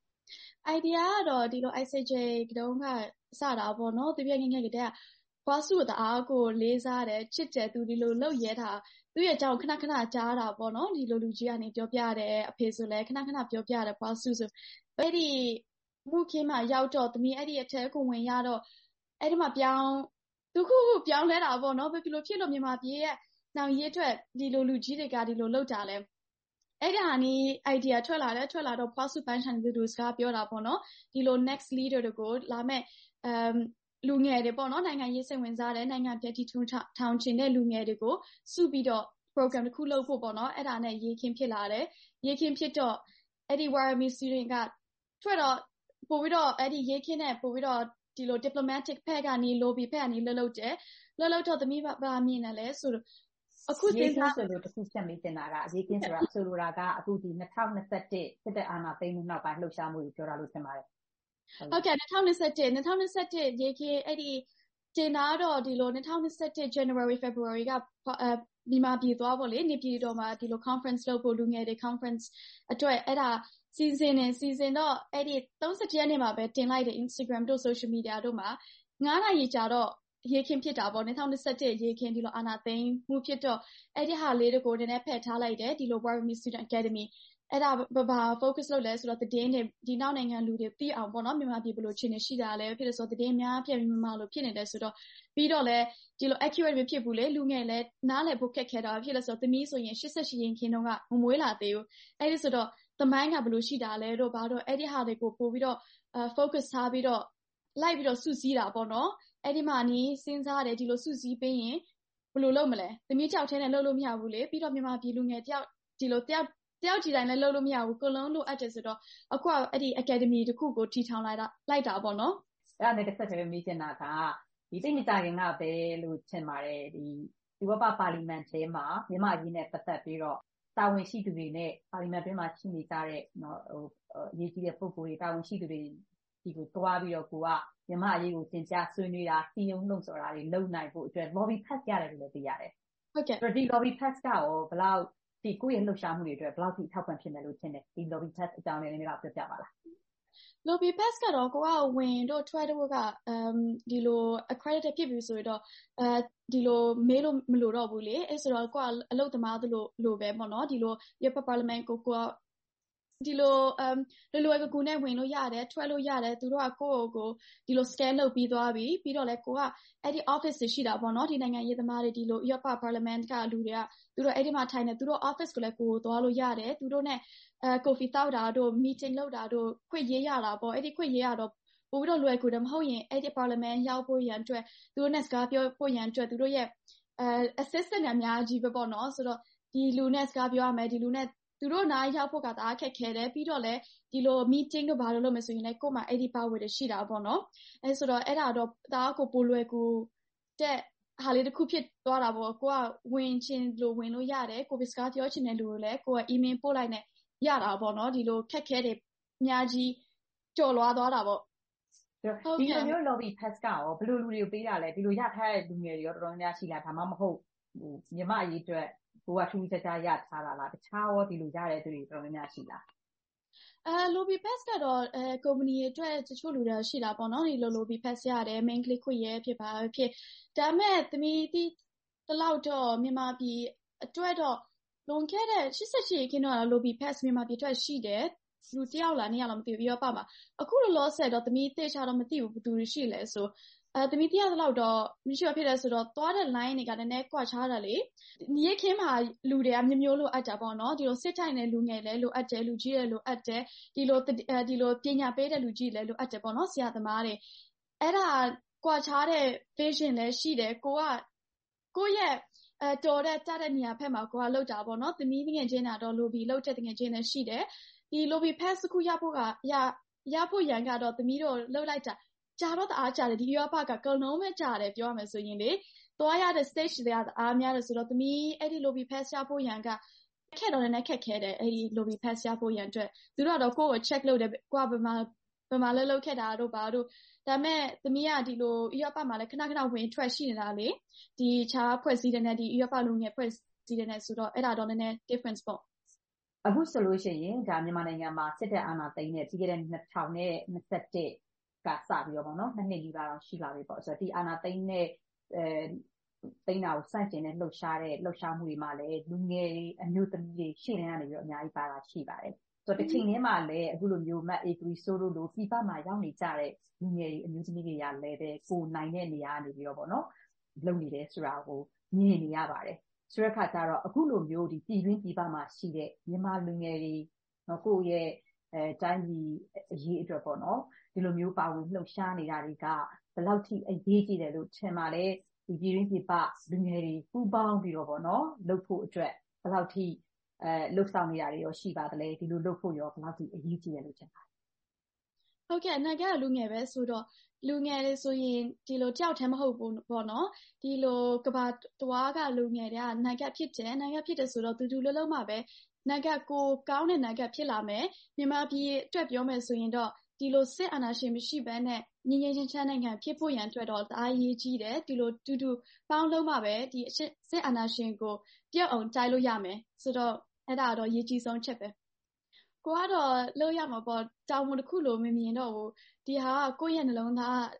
idea ကတော့ဒီလို I C J တုန်းကစတာပေါ့နော်သူပြငယ်ငယ်ကတည်းကဘာစုတအားကိုလေးစားတယ်ချစ်တယ်သူဒီလိုလှုပ်ရဲတာသူ့ရဲ့အကြောင်းခဏခဏကြားတာပေါ့နော်ဒီလိုလူကြီးကနေပြောပြတယ်အဖေဆိုလည်းခဏခဏပြောပြတယ်ဘာစုဆိုအဲ့ဒီမှုခင်းမှာရောက်တော့သမီးအဲ့ဒီအထက်ကိုဝင်ရတော့အဲ့ဒီမှာပြောင်းသူခုခုပြောင်းလဲတာပေါ့နော်ဘယ်လိုဖြစ်လို့မြန်မာပြည်ရဲ့နောင်ရေးအတွက်ဒီလိုလူကြီးတွေကဒီလိုလှုပ်တာလဲအဲ့ဒါနီး idea ထွက်လာတယ်ထွက်လာတော့ plus ပန်းချန်သူတို့ကပြောတာပေါ့နော်ဒီလို next leader တွေကိုလာမဲ့ um လူငယ်တွေပေါ့နော်နိုင်ငံရေးစိတ်ဝင်စားတဲ့နိုင်ငံပြည်တီထောင်ချင်တဲ့လူငယ်တွေကိုစုပြီးတော့ program တစ်ခုလုပ်ဖို့ပေါ့နော်အဲ့ဒါနဲ့ရေးခင်းဖြစ်လာတယ်ရေးခင်းဖြစ်တော့အဲ့ဒီ Warami student ကထွက်တော့ပို့ပြီးတော့အဲ့ဒီရေးခင်းနဲ့ပို့ပြီးတော့ဒီလို diplomatic ဖက်ကနေ lobby ဖက်ကနေလှုပ်လှုပ်တယ်လှုပ်လှုပ်တော့သမီးပါမြင်တယ်လဲဆိုတော့အခုရေးခင်းဆိုလို့တစ်ခုချက်မေးတင်တာကရေးခင်းဆိုတာဆိုလိုတာကအခုဒီ၂၀၂၁စစ်တဲ့အာဏာသိမ်းမှုနောက်ပိုင်းလှုပ်ရှားမှုကိုပြောတာလို့ထင်ပါတယ်ဟုတ်ကဲ့၂၀၂၁ ၂၀၂၁ရေးခင်းအဲ့ဒီကျင်းလာတော့ဒီလို၂၀၂၁ January February ကဒီမှာပြည်သွားပေါ့လေနေပြည်တော်မှာဒီလို conference လုပ်ဖို့လူငယ်တွေ conference အတွက်အဲ့ဒါ season နဲ့ season တော့အဲ့ဒီ၃၁ရက်နေ့မှာပဲတင်လိုက်တယ် Instagram တို့ social media တို့မှာငါးနာရီကြာတော့ရေခင်းဖြစ်တာပေါ့၂၀၂၁ရေခင်းဒီလိုအာဏာသိမ်းမှုဖြစ်တော့အဲ့ဒီဟာလေးတွေကိုနည်းနည်းဖယ်ထားလိုက်တယ်ဒီလို Burmese Student Academy အဲ့ဒါဘာ focus လုပ်လဲဆိုတော့သတင်းတွေဒီနောက်နိုင်ငံလူတွေသိအောင်ပေါ့နော်မြန်မာပြည်ဘယ်လိုအခြေအနေရှိတာလဲဖြစ်လို့ဆိုသတင်းများပြည့်မြန်မာလိုဖြစ်နေတယ်ဆိုတော့ပြီးတော့လဲဒီလို accurate မဖြစ်ဘူးလေလူငယ်လဲနားလည်ဖို့ခက်ခဲတာဖြစ်လို့ဆိုတော့သမီးဆိုရင်၈၈ရင်ခင်းတော့ကမမွေးလာသေးဘူးအဲ့ဒီဆိုတော့သမိုင်းကဘယ်လိုရှိတာလဲတော့ဘာတော့အဲ့ဒီဟာတွေကိုပို့ပြီးတော့ focus ထားပြီးတော့လိုက်ပြီးတော့စုစည်းတာပေါ့နော်အဲ့ဒီမှာနီးစဉ်းစားတယ်ဒီလိုစုစည်းပေးရင်ဘယ်လိုလုပ်မလဲသမီးကြောက်ထဲနဲ့လုပ်လို့မရဘူးလေပြီးတော့မြန်မာပြည်လူငယ်တယောက်ဒီလိုတယောက်တယောက်ကြည်တိုင်းလည်းလုပ်လို့မရဘူးကိုလုံးလို့အပ်တယ်ဆိုတော့အခုကအဲ့ဒီ academy တခုကိုထီထောင်လိုက်တာလိုက်တာပေါ့နော်အဲ့ဒါနဲ့တစ်ဆက်တည်းမေးချင်တာကဒီတိတ်မကြခင်ကပဲလို့ထင်ပါတယ်ဒီဒီဝပပါလီမန်ထဲမှာမြန်မာအရေးနဲ့ပတ်သက်ပြီးတော့တာဝန်ရှိသူတွေနဲ့ပါလီမန်တွင်းမှာရှိနေကြတဲ့နော်ဟိုအရေးကြီးတဲ့ပုဂ္ဂိုလ်တွေတာဝန်ရှိသူတွေဒီကိုတွားပြီးတော့ကိုကမြန်မာအရေးကိုသင်ကြားဆွေးနွေးတာစီယုံလှုံ့ဆော်တာတွေလုပ်နိုင်ဖို့အတွက် lobby pass ရတယ်လို့လည်းသိရတယ်ဟုတ်ကဲ့ဒီ lobby pass ကရောဘယ်လောက်ဒီကိုယ့်ရဲ့လှုပ်ရှားမှုတွေအတွက်ဘယ်လောက်ထိထောက်ပံ့ဖြစ်မယ်လို့ထင်တယ်ဒီ lobby pass အကြောင်းလေးနည်းနည်းတော့ပြောပြပါလား lobby pass ကတော့ကိုကဝင်တော့ထွက်တော့ကအမ်ဒီလို accredited ဖြစ်ပြီဆိုတော့အဲဒီလိုမေးလို့မလို့တော့ဘူးလေအဲဆိုတော့ကိုကအလုပ်သမားတို့လိုလိုပဲပေါ့နော်ဒီလို European Parliament ကိုကိုကဒီလိုအမ်လွယ်လွယ်ကူကူနဲ့ဝင်လို့ရတယ်ထွက်လို့ရတယ်သူတို့ကကိုယ့်ကိုဒီလို scan လုပ်ပြီးသွားပြီပြီးတော့လဲကိုကအဲ့ဒီ office ရှိတာပေါ့နော်ဒီနိုင်ငံရေးသမားတွေဒီလို European Parliament ကလူတွေကသူတို့အဲ့ဒီမှာထိုင်နေသူတို့ office ကိုလည်းကိုယ်သွားလို့ရတယ်သူတို့ ਨੇ အဲ coffee တောက်တာတို့ meeting လုပ်တာတို့ခွင့်ရေးရတာပေါ့အဲ့ဒီခွင့်ရေးရတော့ပို့ပြီးတော့လွယ်ကူတယ်မဟုတ်ရင်အဲ့ဒီ Parliament ရောက်ဖို့ရန်အတွက်သူတို့ ਨੇ စကားပြောဖို့ရန်အတွက်သူတို့ရဲ့အဲ assistant အများကြီးပဲပေါ့နော်ဆိုတော့ဒီလူ ਨੇ စကားပြောရမယ်ဒီလူ ਨੇသူတို့နားရောက်ဖို့ကတအားခက်ခဲတယ်ပြီးတော့လဲဒီလို meeting တို့ဘာလို့လုပ်မယ်ဆိုရင်လည်းကိုယ်မှာအဲ့ဒီ power တွေရှိတာပေါ့နော်အဲဆိုတော့အဲ့ဒါတော့တအားကိုပိုလွယ်ကူတဲ့ဟာလေးတစ်ခုဖြစ်သွားတာပေါ့ကိုကဝင်ချင်းလို့ဝင်လို့ရတယ်ကိုယ်စကားပြောချင်တဲ့လူကိုလည်းကိုက email ပို့လိုက်နဲ့ရတာပေါ့နော်ဒီလိုခက်ခဲတယ်အများကြီးကြော်လွားသွားတာပေါ့ဒီလိုမျိုး lobby pass ကရောဘယ်လိုလူတွေကိုပေးတာလဲဒီလိုရထားတဲ့လူငယ်တွေရောတော်တော်များများရှိလားဒါမှမဟုတ်ဟိုမြမအရေးအတွက်ကိုကထူးခြားခြားရထားတာလားတခြားရောဒီလိုရတဲ့သူတွေတော်တော်များများရှိလားအဲ lobby pass ကတော့အဲ company အတွက်တချို့လူတွေရှိတာပေါ့နော်ဒီလို lobby pass ရတယ် main click ခွင့်ရဖြစ်ပါဖြစ်ဒါမဲ့သမီးဒီတလောက်တော့မြန်မာပြည်အတွက်တော့လွန်ခဲ့တဲ့၈၈ခင်းတော့ lobby pass မြန်မာပြည်အတွက်ရှိတယ်လူတယောက်လားနှစ်ယောက်လားမသိဘူးရောပါမှာအခုလောလောဆယ်တော့သမီးသိချတော့မသိဘူးဘယ်သူတွေရှိလဲဆိုအဲသမီးတယောက်လောက်တော့မရှိဖြစ်တယ်ဆိုတော့သွားတဲ့ line တွေကလည်းနည်းကွာခြားတာလေညီခင်းမှာလူတွေကမျိုးမျိုးလိုအပ်တာပေါ့နော်ဒီလိုစစ်ထိုင်တဲ့လူငယ်လည်းလိုအပ်တယ်လူကြီးလည်းလိုအပ်တယ်ဒီလိုဒီလိုပညာပေးတဲ့လူကြီးလည်းလိုအပ်တယ်ပေါ့နော်ဆရာသမားတွေအဲ့ဒါကွာခြားတဲ့ vision လည်းရှိတယ်ကိုကကိုရဲ့အဲတော်တဲ့တတဲ့နေရာဖက်မှာကိုကလောက်တာပေါ့နော်သမီးငယ်ချင်းတာတော့ lobby လောက်တဲ့ငယ်ချင်းလည်းရှိတယ်ဒီ lobby pass ခုရဖို့ကရရဖို့ရန်ကတော့သမီးတို့လောက်လိုက်တာကြာတော့တအားကြာတယ်ဒီ Europe ကကလုံးမဲ့ကြာတယ်ပြောရမယ်ဆိုရင်လေသွားရတဲ့ stage တွေကအားများတယ်ဆိုတော့သမီးအဲ့ဒီ lobby pass ရဖို့ရန်ကခက်တော့လည်းခက်ခဲတယ်အဲ့ဒီ lobby pass ရဖို့ရန်အတွက်သူတို့ကတော့ကိုယ့်ကို check လုပ်တယ်ကိုကဘယ်မှာဘယ်မှာလဲလောက်ခဲ့တာတို့ဘာတို့ဒါမဲ့သမီးကဒီလို Europe မှာလည်းခဏခဏဝင်ထွက်ရှိနေတာလေဒီခြားဖွဲ့စည်းတဲ့နဲ့ဒီ Europe လူငယ်ဖွဲ့စည်းတဲ့နဲ့ဆိုတော့အဲ့ဒါတော့နည်းနည်း difference ပေါ့အခုဆိုလို့ရှိရင်ဒါမြန်မာနိုင်ငံမှာစစ်တပ်အာဏာသိမ်းတဲ့ပြီးခဲ့တဲ့၂၀၂၁ကစပြီးတော့ပေါ့နော်နှစ်နှစ်ကြီးပါတော့ရှိပါပြီပေါ့ဆိုတော့ဒီအာဏာသိမ်းတဲ့အဲသိမ်းတာကိုစတင်တဲ့လှုပ်ရှားတဲ့လှုပ်ရှားမှုတွေမှာလည်းလူငယ်တွေအမျိုးသမီးတွေရှေ့တန်းကနေပြီးတော့အများကြီးပါတာရှိပါတယ်ဆိုတော့တစ်ချိန်တည်းမှာလည်းအခုလိုမျိုးမတ်အေဂရီဆိုလို့လို့ပြပမှာရောက်နေကြတဲ့လူငယ်တွေအမျိုးသမီးတွေကလည်းပဲကိုနိုင်တဲ့နေရာကနေပြီးတော့ပေါ့နော်လုပ်နေတယ်ဆိုတာကိုမြင်နေရပါတယ်ဆိုတဲ့အခါကျတော့အခုလိုမျိုးဒီပြည်တွင်းပြည်ပမှာရှိတဲ့မြန်မာလူငယ်တွေနော်ကိုယ့်ရဲ့အဲတိုင်းပြည်အရေးအတွက်ပေါ့နော်ဒီလိုမျိုးပါဝင်လှုပ်ရှားနေတာတွေကဘယ်လောက်ထိအရေးကြီးတယ်လို့ထင်ပါလဲဒီပြည်တွင်းပြည်ပလူငယ်တွေပူးပေါင်းပြီးတော့ပေါ့နော်လှုပ်ဖို့အတွက်ဘယ်လောက်ထိအဲလှုပ်ဆောင်နေတာတွေရောရှိပါသလဲဒီလိုလှုပ်ဖို့ရောဘယ်လောက်ထိအရေးကြီးတယ်လို့ထင်ပါလဲဟုတ်ကဲ့အနာကလူငယ်ပဲဆိုတော့လူငယ်တွေဆိုရင်ဒီလိုကြောက်တယ်မဟုတ်ဘူးပေါ့နော်ဒီလိုကဘာတွားကလူငယ်တွေကနိုင်ငံဖြစ်တယ်နိုင်ငံဖြစ်တယ်ဆိုတော့တူတူလုံးလုံးမှာပဲနိုင်ငံကိုကောင်းတဲ့နိုင်ငံဖြစ်လာမယ်မြန်မာပြည်အတွက်ပြောမယ်ဆိုရင်တော့ဒီလိုစစ်အာဏာရှင်မရှိဘဲနဲ့ငြိမ်းငြိမ်းချမ်းချမ်းနိုင်ငံဖြစ်ဖို့ရန်အတွက်တော့အားရေးကြီးတယ်ဒီလိုတူတူပေါင်းလုံးမှာပဲဒီစစ်အာဏာရှင်ကိုပြုတ်အောင်တိုက်လို့ရမယ်ဆိုတော့အဲ့ဒါတော့ရေးကြီးဆုံးချက်ပဲကိုကတော့လို့ရမှာပေါ့တောင်းမတစ်ခုလို့မမြင်တော့ဘူးဒီဟာကိုယ့်ရဲ့နှလုံးသား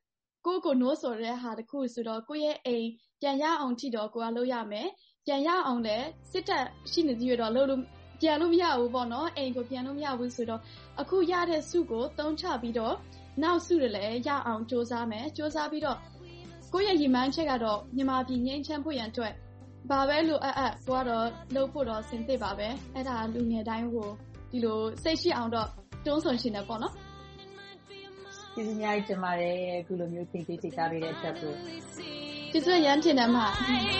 ကိုကိုနိုးဆိုတဲ့ဟာတခုဆိုတော့ကိုရဲ့အိမ်ပြန်ရအောင်ထိတော့ကိုကလုပ်ရမယ်ပြန်ရအောင်လဲစစ်တပ်ရှိနေသေးရတော့လုပ်လို့ပြန်လို့မရဘူးပေါ့နော်အိမ်ကိုပြန်လို့မရဘူးဆိုတော့အခုရတဲ့စုကိုတုံးချပြီးတော့နောက်စုရလဲရအောင်စ조사မယ်စ조사ပြီးတော့ကိုရဲ့ရည်မှန်းချက်ကတော့မြန်မာပြည်ငြိမ်းချမ်းဖို့ရန်အတွက်ဘာပဲလို့အပ်ကိုကတော့လုပ်ဖို့တော့စဉ်းသိပါပဲအဲ့ဒါလူငယ်တိုင်းကိုဒီလိုစိတ်ရှိအောင်တော့တွန်းဆုံရှင်နေပေါ့နော်ကျေးဇူးများကြီးတင်ပါတယ်အခုလိုမျိုးသင်ပေးချပေးတဲ့အတွက်ကိုကျေးဇူးရမ်းတင်တယ်မှာ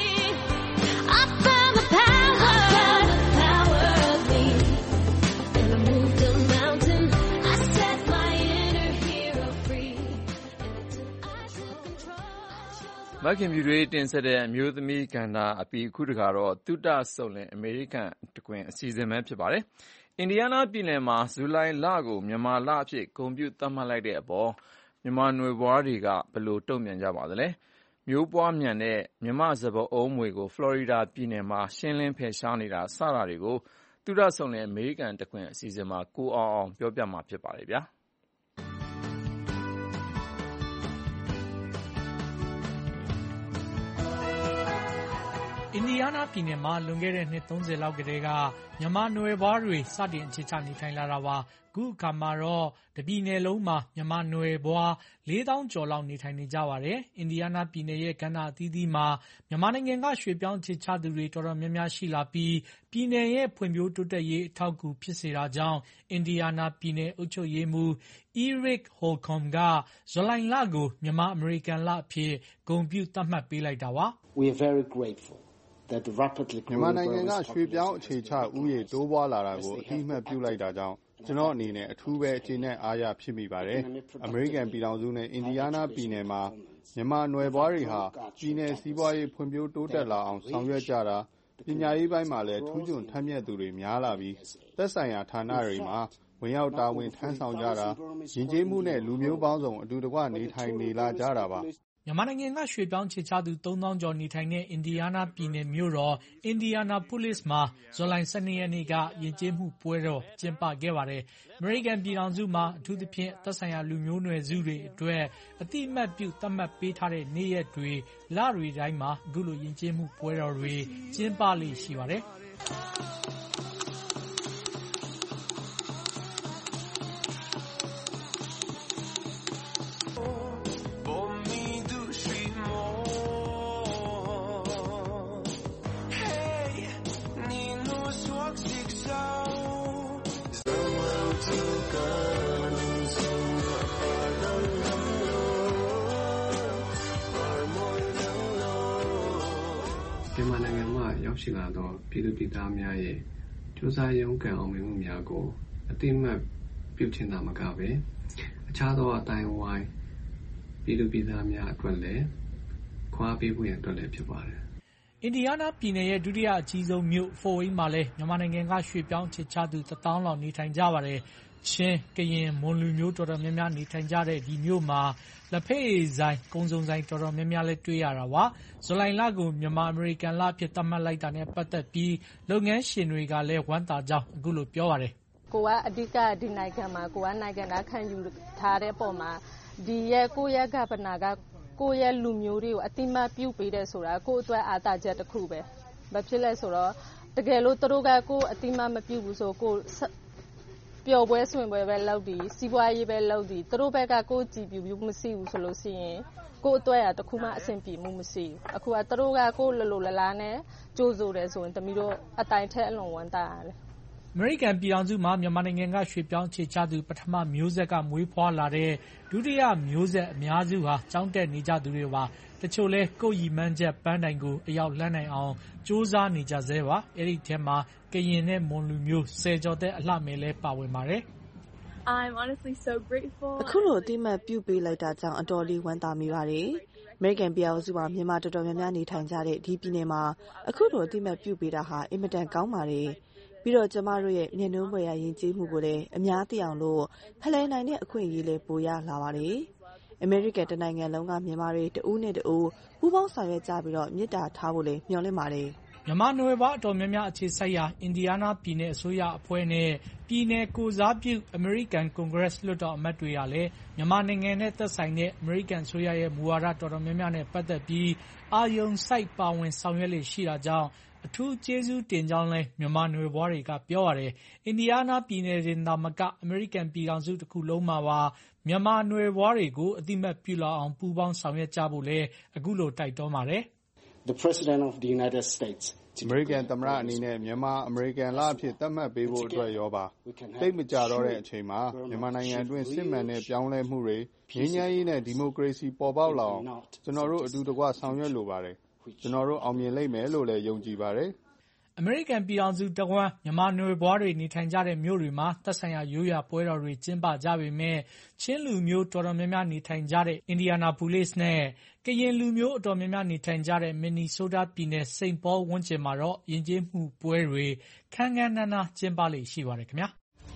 မခင်ဖြူတွေတင်ဆက်တဲ့အမျိုးသမီးကဏ္ဍအပြီးအခုတခါတော့သုတဆုတ်လင်အမေရိကန်တကွင်အစီအစဉ်ပဲဖြစ်ပါတယ်။အင်ဒီယားနားပြည်နယ်မှာဇူလိုင်လကိုမြန်မာလအဖြစ်ဂုဏ်ပြုသတ်မှတ်လိုက်တဲ့အပေါ်မြန်မာနွယ်ဘွားတွေကဘယ်လိုတုံ့ပြန်ကြပါသလဲ။မျိုးပွားမြန်တဲ့မြန်မာစပါးအုံးမြွေကိုဖလော်ရီဒါပြည်နယ်မှာရှင်းလင်းဖယ်ရှားနေတာစတာတွေကိုသုတဆုတ်လင်အမေရိကန်တကွင်အစီအစဉ်မှာကိုအောင်အောင်ပြောပြမှာဖြစ်ပါတယ်ဗျာ။အင်ဒီယားနားပြည်နယ်မှာလွန်ခဲ့တဲ့နှစ်သုံးဆယ်လောက်ကတည်းကမြန်မာနွယ်ဘွားတွေစတင်အခြေချနေထိုင်လာတာပါအခုအခါမှာတော့တပြည်နယ်လုံးမှာမြန်မာနွယ်ဘွားလေးသောင်းကျော်လောက်နေထိုင်နေကြပါတယ်အင်ဒီယားနားပြည်နယ်ရဲ့ကဏ္ဍအသီးသီးမှာမြန်မာနိုင်ငံကရွှေ့ပြောင်းအခြေချသူတွေတော်တော်များများရှိလာပြီးပြည်နယ်ရဲ့ဖွံ့ဖြိုးတိုးတက်ရေးအထောက်အကူဖြစ်စေတာကြောင့်အင်ဒီယားနားပြည်နယ်အုပ်ချုပ်ရေးမှူး Eric Holcomb ကဇူလိုင်လကိုမြန်မာအမေရိကန်လအဖြစ်ဂုဏ်ပြုသတ်မှတ်ပေးလိုက်တာပါ We are very grateful မြန်မာနိုင်ငံကရွှေ့ပြောင်းအခြေချဦးရေတိုးပွားလာတာကိုအတိအမှတ်ပြုလိုက်တာကြောင့်ကျွန်တော်အနေနဲ့အထူးပဲအကျေနပ်အားရဖြစ်မိပါတယ်။အမေရိကန်ပြည်ထောင်စုနဲ့အင်ဒီယားနားပြည်နယ်မှာမြန်မာနွယ်ဘွားတွေဟာပြည်နယ်စီးပွားရေးဖွံ့ဖြိုးတိုးတက်လာအောင်ဆောင်ရွက်ကြတာပညာရေးပိုင်းမှာလည်းထူးချွန်ထက်မြက်သူတွေများလာပြီးသက်ဆိုင်ရာဌာနတွေမှာဝင်ရောက်တာဝန်ထမ်းဆောင်ကြတာယဉ်ကျေးမှုနဲ့လူမျိုးပေါင်းစုံအတူတကွနေထိုင်နေလာကြတာပါမြန်မာနိုင်ငံကရွှေ့ပြောင်းခြေချသူသုံးသောင်းကျော်နေထိုင်တဲ့အင်ဒီယားနားပြည်နယ်မြို့တော်အင်ဒီယာနာပိုလစ်မှာဇူလိုင်၁၂ရက်နေ့ကယဉ်ကျေးမှုပွဲတော်ကျင်းပခဲ့ပါတယ်။အမေရိကန်ပြည်ထောင်စုမှာအထူးသဖြင့်သက်ဆိုင်ရာလူမျိုးနွယ်စုတွေအတွက်အတိအမှတ်ပြုသတ်မှတ်ပေးထားတဲ့နေ့ရက်တွေလတွေတိုင်းမှာအခုလိုယဉ်ကျေးမှုပွဲတော်တွေကျင်းပလေ့ရှိပါတယ်။မြန်မာနိုင်ငံမှာရောက်ရှိလာသောပြည်သူပြည်သားများရဲ့ကြိုးစားရုန်းကန်အောင်မြင်မှုများကိုအတိအမှတ်ပြုခြင်းသာမကပဲအခြားသောအတိုင်းအဝိုင်းပြည်သူပြည်သားများအတွက်လည်းခွာပေးဖို့ရအတွက်လည်းဖြစ်ပါတယ်အင်ဒီယားနားပြည်နယ်ရဲ့ဒုတိယအကြီးဆုံးမြို့ဖို့ဝိန်းမှာလည်းမြန်မာနိုင်ငံကရွှေ့ပြောင်းခြေချသူတစ်သောင်းလောက်နေထိုင်ကြပါတယ်ချင်းကရင်မွန်လူမျိုးတော်တော်များများနေထိုင်ကြတဲ့ဒီမြို့မှာလက်ဖက်ရည်ဆိုင်ကုန်စုံဆိုင်တော်တော်များများလည်းတွေ့ရတာပါဇူလိုင်လကိုမြန်မာအမေရိကန်လအဖြစ်သတ်မှတ်လိုက်တာနဲ့ပတ်သက်ပြီးလုပ်ငန်းရှင်တွေကလည်းဝမ်းသာကြောင်းအခုလိုပြောပါတယ်ကိုကအဓိကဒီနိုင်ငံမှာကိုကနိုင်ငံသားခံယူထားတဲ့အပေါ်မှာဒီရဲ့ကိုရဲ့ကပနာကကိုရဲ့လူမျိုးတွေကိုအတိမတ်ပြုတ်ပေးတယ်ဆိုတာကိုအတွက်အားသာချက်တစ်ခုပဲဘာဖြစ်လဲဆိုတော့တကယ်လို့သူတို့ကကိုအတိမတ်မပြုတ်ဘူးဆိုကိုပျော်ပွဲဆွင်ပွဲပဲလုပ်ပြီးစီးပွားရေးပဲလုပ်ပြီးသူတို့ဘက်ကကိုကြည်ပြူပြူမရှိဘူးဆိုလို့ရှိရင်ကိုအတွက်ရတခုမှအဆင်ပြေမှုမရှိဘူးအခုကသူတို့ကကိုလလိုလလားနဲ့ကြိုးစိုးတယ်ဆိုရင်တမီတို့အတိုင်ထက်အလွန်ဝမ်းသာရတယ်အမေရိကန်ပြည်ထောင်စုမှာမြန်မာနိုင်ငံကရွှေ့ပြောင်းခြေချသူပထမမျိုးဆက်ကမွေးဖွားလာတဲ့ဒုတိယမျိုးဆက်အများစုဟာကျောင်းတက်နေကြသူတွေပါတချို့လဲကိုယ်ရည်မှန်းချက်ပန်းတိုင်ကိုအရောက်လှမ်းနိုင်အောင်စူးစမ်းနေကြသေးပါအဲ့ဒီထဲမှာကရင်နဲ့မွန်လူမျိုးဆယ်ကျော်တဲ့အလှမယ်လဲပါဝင်ပါတယ် I'm honestly so grateful အခုလိုအတိမတ်ပြုပေးလိုက်တာကြောင့်အတော်လေးဝမ်းသာမိပါတယ်အမေရိကန်ပြည်ထောင်စုမှာမြန်မာတော်တော်များများနေထိုင်ကြတဲ့ဒီပြည်နယ်မှာအခုလိုအတိမတ်ပြုပေးတာဟာအင်မတန်ကောင်းပါတယ်ပြီးတော့ကျမတို့ရဲ့မျက်နှာဖွယ်ရယဉ်ကျေးမှုကိုလည်းအများသိအောင်လို့ဖလှယ်နိုင်တဲ့အခွင့်အရေးလေးပိုရလာပါတယ်အမေရိကန်တနိုင်ငံလုံးကမြန်မာတွေတဦးနဲ့တဦးပူးပေါင်းဆောင်ရွက်ကြပြီးတော့မြစ်တာထားဖို့လည်းမျှော်လင့်ပါတယ်မြန်မာနွယ်ဖွားအတော်များများအခြေစိုက်ရာအင်ဒီယားနားပြည်နယ်အစိုးရအဖွဲ့နဲ့ပြည်နယ်ကိုယ်စားပြုအမေရိကန်ကွန်ဂရက်လွှတ်တော်အမတ်တွေကလည်းမြန်မာနိုင်ငံနဲ့သက်ဆိုင်တဲ့အမေရိကန်အစိုးရရဲ့မူဝါဒတော်တော်များများနဲ့ပတ်သက်ပြီးအာရုံစိုက်ပါဝင်ဆောင်ရွက်လေ့ရှိတာကြောင့်အထူးကျေးဇူးတင်ကြောင်းလည်းမြန်မာနွယ်ဖွားတွေကပြောပါတယ်။အင်ဒီယားနားပြည်နယ်တင်သာမကအမေရိကန်ပြည်ထောင်စုတစ်ခုလုံးမှာပါမြန်မာနွယ်ဖွားတွေကိုအသိအမှတ်ပြုလာအောင်ပူးပေါင်းဆောင်ရွက်ကြဖို့လည်းအခုလိုတိုက်တွန်းပါတယ်။ The President of the United States အမေရိကန်သမ္မတအနေနဲ့မြန်မာအမေရိကန်လအဖြစ်သတ်မှတ်ပေးဖို့အတွက်ရောပါသိပ်မကြာတော့တဲ့အချိန်မှာမြန်မာနိုင်ငံအတွင်းစစ်မှန်တဲ့ပြောင်းလဲမှုတွေငြိမ်းချမ်းရေးနဲ့ဒီမိုကရေစီပေါ်ပေါက်လာအောင်ကျွန်တော်တို့အတူတကွဆောင်ရွက်လိုပါတယ်ကျွန်တော်တို့အောင်မြင်လိမ့်မယ်လို့လည်းယုံကြည်ပါတယ်အမေရိကန်ပြည်ထောင်စုတဝန်းမြန်မာနွယ်ဖွားတွေနေထိုင်ကြတဲ့မြို့တွေမှာသက်ဆိုင်ရာရိုးရာပွဲတော်တွေကျင်းပကြပေမဲ့ချင်းလူမျိုးတော်တော်များများနေထိုင်ကြတဲ့အင်ဒီယာနာပိုလိစ်နဲ့ကရင်လူမျိုးအတော်များများနေထိုင်ကြတဲ့မင်နီဆိုးတားပြည်နယ်စိန့်ပေါဝန်းကျင်မှာတော့ယဉ်ကျေးမှုပွဲတွေခမ်းခမ်းနားနားကျင်းပလေ့ရှိပါတယ်ခင်ဗျာ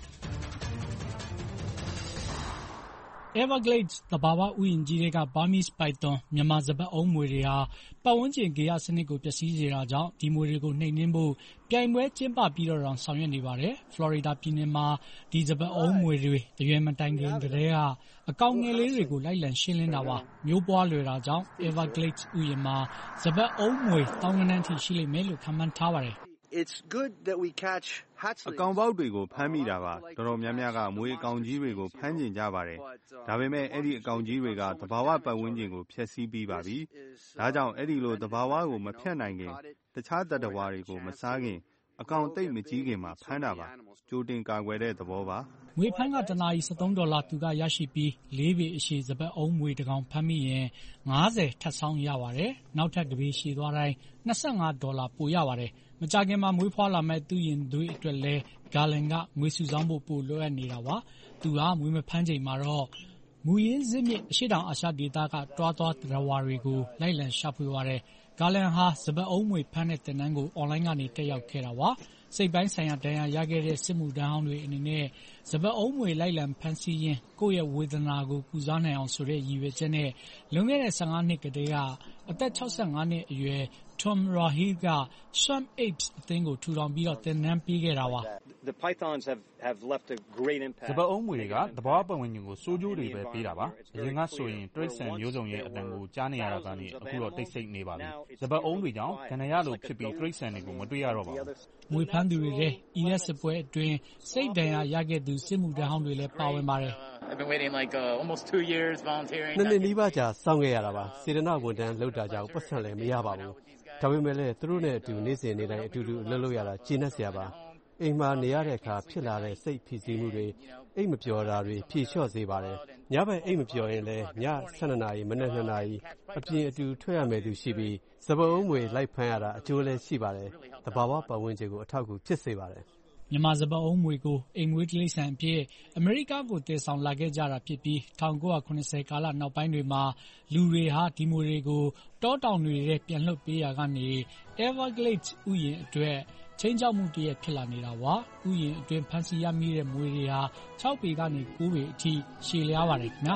Everglades သဘာဝဥယျာဉ်ကြီးတွေက Burmese python မြန်မာစပါးအုံးမြွေတွေဟာပတ်ဝန်းကျင်ဂေဟစနစ်ကိုပျက်စီးစေတာကြောင့်ဒီမြွေတွေကိုနှိမ်နင်းဖို့ပြိုင်ပွဲကျင်းပပြီးတော့တောင်ဆောင်ရွက်နေပါတယ်။ Florida ပြည်နယ်မှာဒီစပါးအုံးမြွေတွေတရွယ်မတိုင်ခင်ကတည်းကအကောင်ငယ်လေးတွေကိုလိုက်လံရှင်းလင်းတာပါ။မျိုးပွားလွယ်တာကြောင့် Everglades ဥယျာဉ်မှာစပါးအုံးမြွေသောင်းဂဏန်းထိရှိလိမ့်မယ်လို့ခန့်မှန်းထားပါတယ်။ It's good that we catch အကောင်ပေါက်တွေကိုဖမ်းမိတာပါတော်တော်များများကမွေးအကောင်ကြီးတွေကိုဖမ်းကျင်ကြပါတယ်ဒါပေမဲ့အဲ့ဒီအကောင်ကြီးတွေကသဘာဝပတ်ဝန်းကျင်ကိုဖျက်ဆီးပြီးပါပြီဒါကြောင့်အဲ့ဒီလိုသဘာဝကိုမဖျက်နိုင်ခင်တခြားတတ္တဝါတွေကိုမစားခင်အကောင်သိပ်မကြီးခင်မှာဖမ်းတာပါကြိုတင်ကာကွယ်တဲ့သဘောပါငွေဖမ်းကတနာရီ၁၃ဒေါ်လာသူကရရှိပြီးလေးပေအရှည်စပတ်အုံးမွေတကောင်ဖမ်းမိရင်၅၀ထပ်ဆောင်းရပါတယ်နောက်ထပ်တစ်ပေရှည်သွားတိုင်း၂၅ဒေါ်လာပိုရပါတယ်မကြခင်မှာမွေးဖွားလာမဲ့သူရင်သွေးအတွက်လဲဂါလန်ကငွေစုဆောင်းဖို့ပိုလိုအပ်နေတာပါသူဟာမွေးမဖမ်းချိန်မှာတော့မူရင်းစစ်မြစ်အရှိတောင်အာရှဒေသကတွားသွားတရဝါတွေကိုလိုက်လံရှာဖွေပါတယ်ဂါလန်ဟာစပတ်အုံးမွေဖမ်းတဲ့တင်နန်းကိုအွန်လိုင်းကနေတက်ရောက်ခဲ့တာပါစိတ်ပိုင်းဆိုင်ရာဒဏ်ရာရခဲ့တဲ့စစ်မှုထမ်းဟောင်းတွေအနေနဲ့စပတ်အုံးမွေလိုက်လံဖမ်းဆီးရင်းကိုယ့်ရဲ့ဝေဒနာကိုကုစားနိုင်အောင်ဆိုတဲ့ရည်ရွယ်ချက်နဲ့လွန်ခဲ့တဲ့၁၅နှစ်ကတည်းကအသက်၆၅နှစ်အရွယ် Tom Rahil က Swamp Apes အသင်းကိုထူထောင်ပြီးတော့သင်တန်းပေးခဲ့တာပါ The pythons have have left a great impact စပတ်အုံးမွေတွေကသဘာဝပတ်ဝန်းကျင်ကိုစိုးကျိုးတွေပဲပေးတာပါအရင်ကဆိုရင်တိရစ္ဆာန်မျိုးစုံရဲ့အတန်ကိုကြားနေရတာကနေအခုတော့တိတ်ဆိတ်နေပါပြီစပတ်အုံးတွေကြောင့်ကဏ္ဍရလိုဖြစ်ပြီးတိရစ္ဆာန်တွေကိုမတွေ့ရတော့ပါဘူးမွေဖမ်းသူတွေထဲအီရက်စစ်ပွဲအတွင်းစိတ်ဒဏ်ရာရခဲ့သူစစ်မှုထမ်းဟောင်းတွေလည်းပါဝင်ပါတယ် I've been waiting like uh, almost two years volunteering. နှစ်နှစ်နီးပါးကြာစောင့်ခဲ့ရတာပါစေတနာဝန်ထမ်းလုပ်တာကြောင့်ပတ်စံလည်းမရပါဘူးဒါပေမဲ့လည်းသူတို့နဲ့အတူနေ့စဉ်နေ့တိုင်းအတူတူလှုပ်လှုပ်ရတာကျေနပ်စရာပါအိမ်မှာနေရတဲ့အခါဖြစ်လာတဲ့စိတ်ဖိစီးမှုတွေအိမ်မပျော်တာတွေဖြေလျှော့စေပါတယ်ညဘက်အိမ်မပျော်ရင်လည်းည၁၂နာရီမနက်၂နာရီအပြင်အတူထွက်ရမယ်သူရှိပြီးစပတ်အုံးမွေလိုက်ဖမ်းရတာအကျိုးလည်းရှိပါတယ်တဘာဝပတ်ဝန်းကျင်ကိုအထောက်အကူဖြစ်စေပါတယ်မြန်မာစပတ်အုံးမွေကိုအိမ်မွေးတိရစ္ဆာန်အဖြစ်အမေရိကကိုတည်ဆောင်လာခဲ့ကြတာဖြစ်ပြီး၁၉၇၀ကာလနောက်ပိုင်းတွေမှာလူတွေဟာဒီမွေတွေကိုတောတောင်တွေထဲပြန်လှုပ်ပေးရာကနေ Everglades ဥယျာဉ်အတွက်ချင်းချောက်မှုတရက်ဖြစ်လာနေတာပါဥယျာဉ်အတွင်းဖန်စီရမိတဲ့မွေတွေဟာ၆ပေကနေ၉ပေအထိရှည်လျားပါတယ်ခင်ဗျာ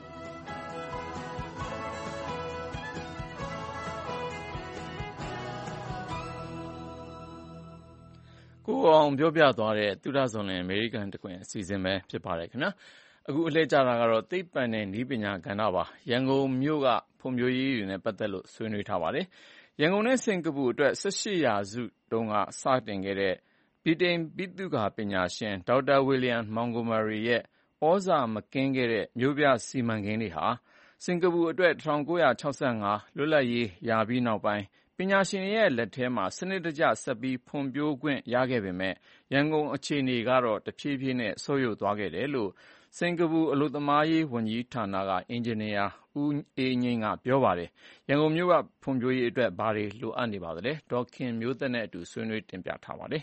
ကိုအောင်ပြောပြသွားတဲ့သုဒ္ဓဇွန်လင်အမေရိကန်တခွင်အစီအစဉ်ပဲဖြစ်ပါတယ်ခင်ဗျာအခုအလှည့်ကြတာကတော့သိပ္ပံနဲ့နည်းပညာကဏ္ဍပါရန်ကုန်မြို့ကဖွံ့ဖြိုးရေးတွေနဲ့ပတ်သက်လို့ဆွေးနွေးထားပါတယ်ရန်ကုန်နဲ့စင်ကာပူအတွက်၁၈ရာစုတုန်းကစတင်ခဲ့တဲ့ဗြိတိန်ပိသုကာပညာရှင်ဒေါက်တာဝီလျံမောင်ဂိုမာရီရဲ့ဩဇာမကင်းခဲ့တဲ့မြို့ပြစီမံကိန်းတွေဟာစင်ကာပူအတွက်၁၉၆၅လွတ်လပ်ရေးရပြီးနောက်ပိုင်းပညာရှင်ရဲ့လက်ထဲမှာစနစ်တကျဆက်ပြီးဖွံ့ဖြိုးခွင့်ရခဲ့ပေမဲ့ရန်ကုန်အခြေအနေကတော့တဖြည်းဖြည်းနဲ့ဆုတ်ယုတ်သွားခဲ့တယ်လို့စင်ကာပူအလုပ်သမားရေးဝန်ကြီးဌာနကအင်ဂျင်နီယာဦးအေးငိမ့်ကပြောပါတယ်ရန်ကုန်မြို့ကဖွံ့ဖြိုးရေးအတွက်ဘာတွေလိုအပ်နေပါသလဲဒေါ်ခင်မျိုးသက်နဲ့အတူဆွေးနွေးတင်ပြထားပါတယ်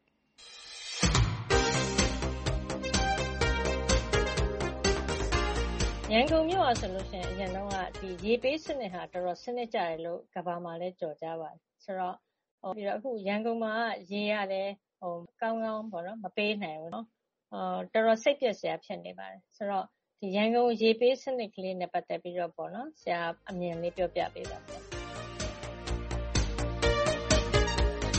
ရန်ကုန်မြို့อ่ะဆိုလို့ရှိရင်အရင်တော့ကဒီရေပေးစနစ်ဟာတော်တော်စနစ်ကျတယ်လို့ကမ္ဘာမှာလည်းကြော်ကြားပါတယ်ဆိုတော့ဟိုပြီးတော့အခုရန်ကုန်မှာရေရတယ်ဟိုကောင်းကောင်းပေါ့နော်မပေးနိုင်ဘူးเนาะအော်တော်တော်စိတ်ပြည့်စရာဖြစ်နေပါတယ်ဆိုတော့ဒီရန်ကုန်ရေပေးစနစ်ကလေးနဲ့ပတ်သက်ပြီးတော့ပေါ့နော်ဆရာအမြင်လေးပြောပြပေးပါဦး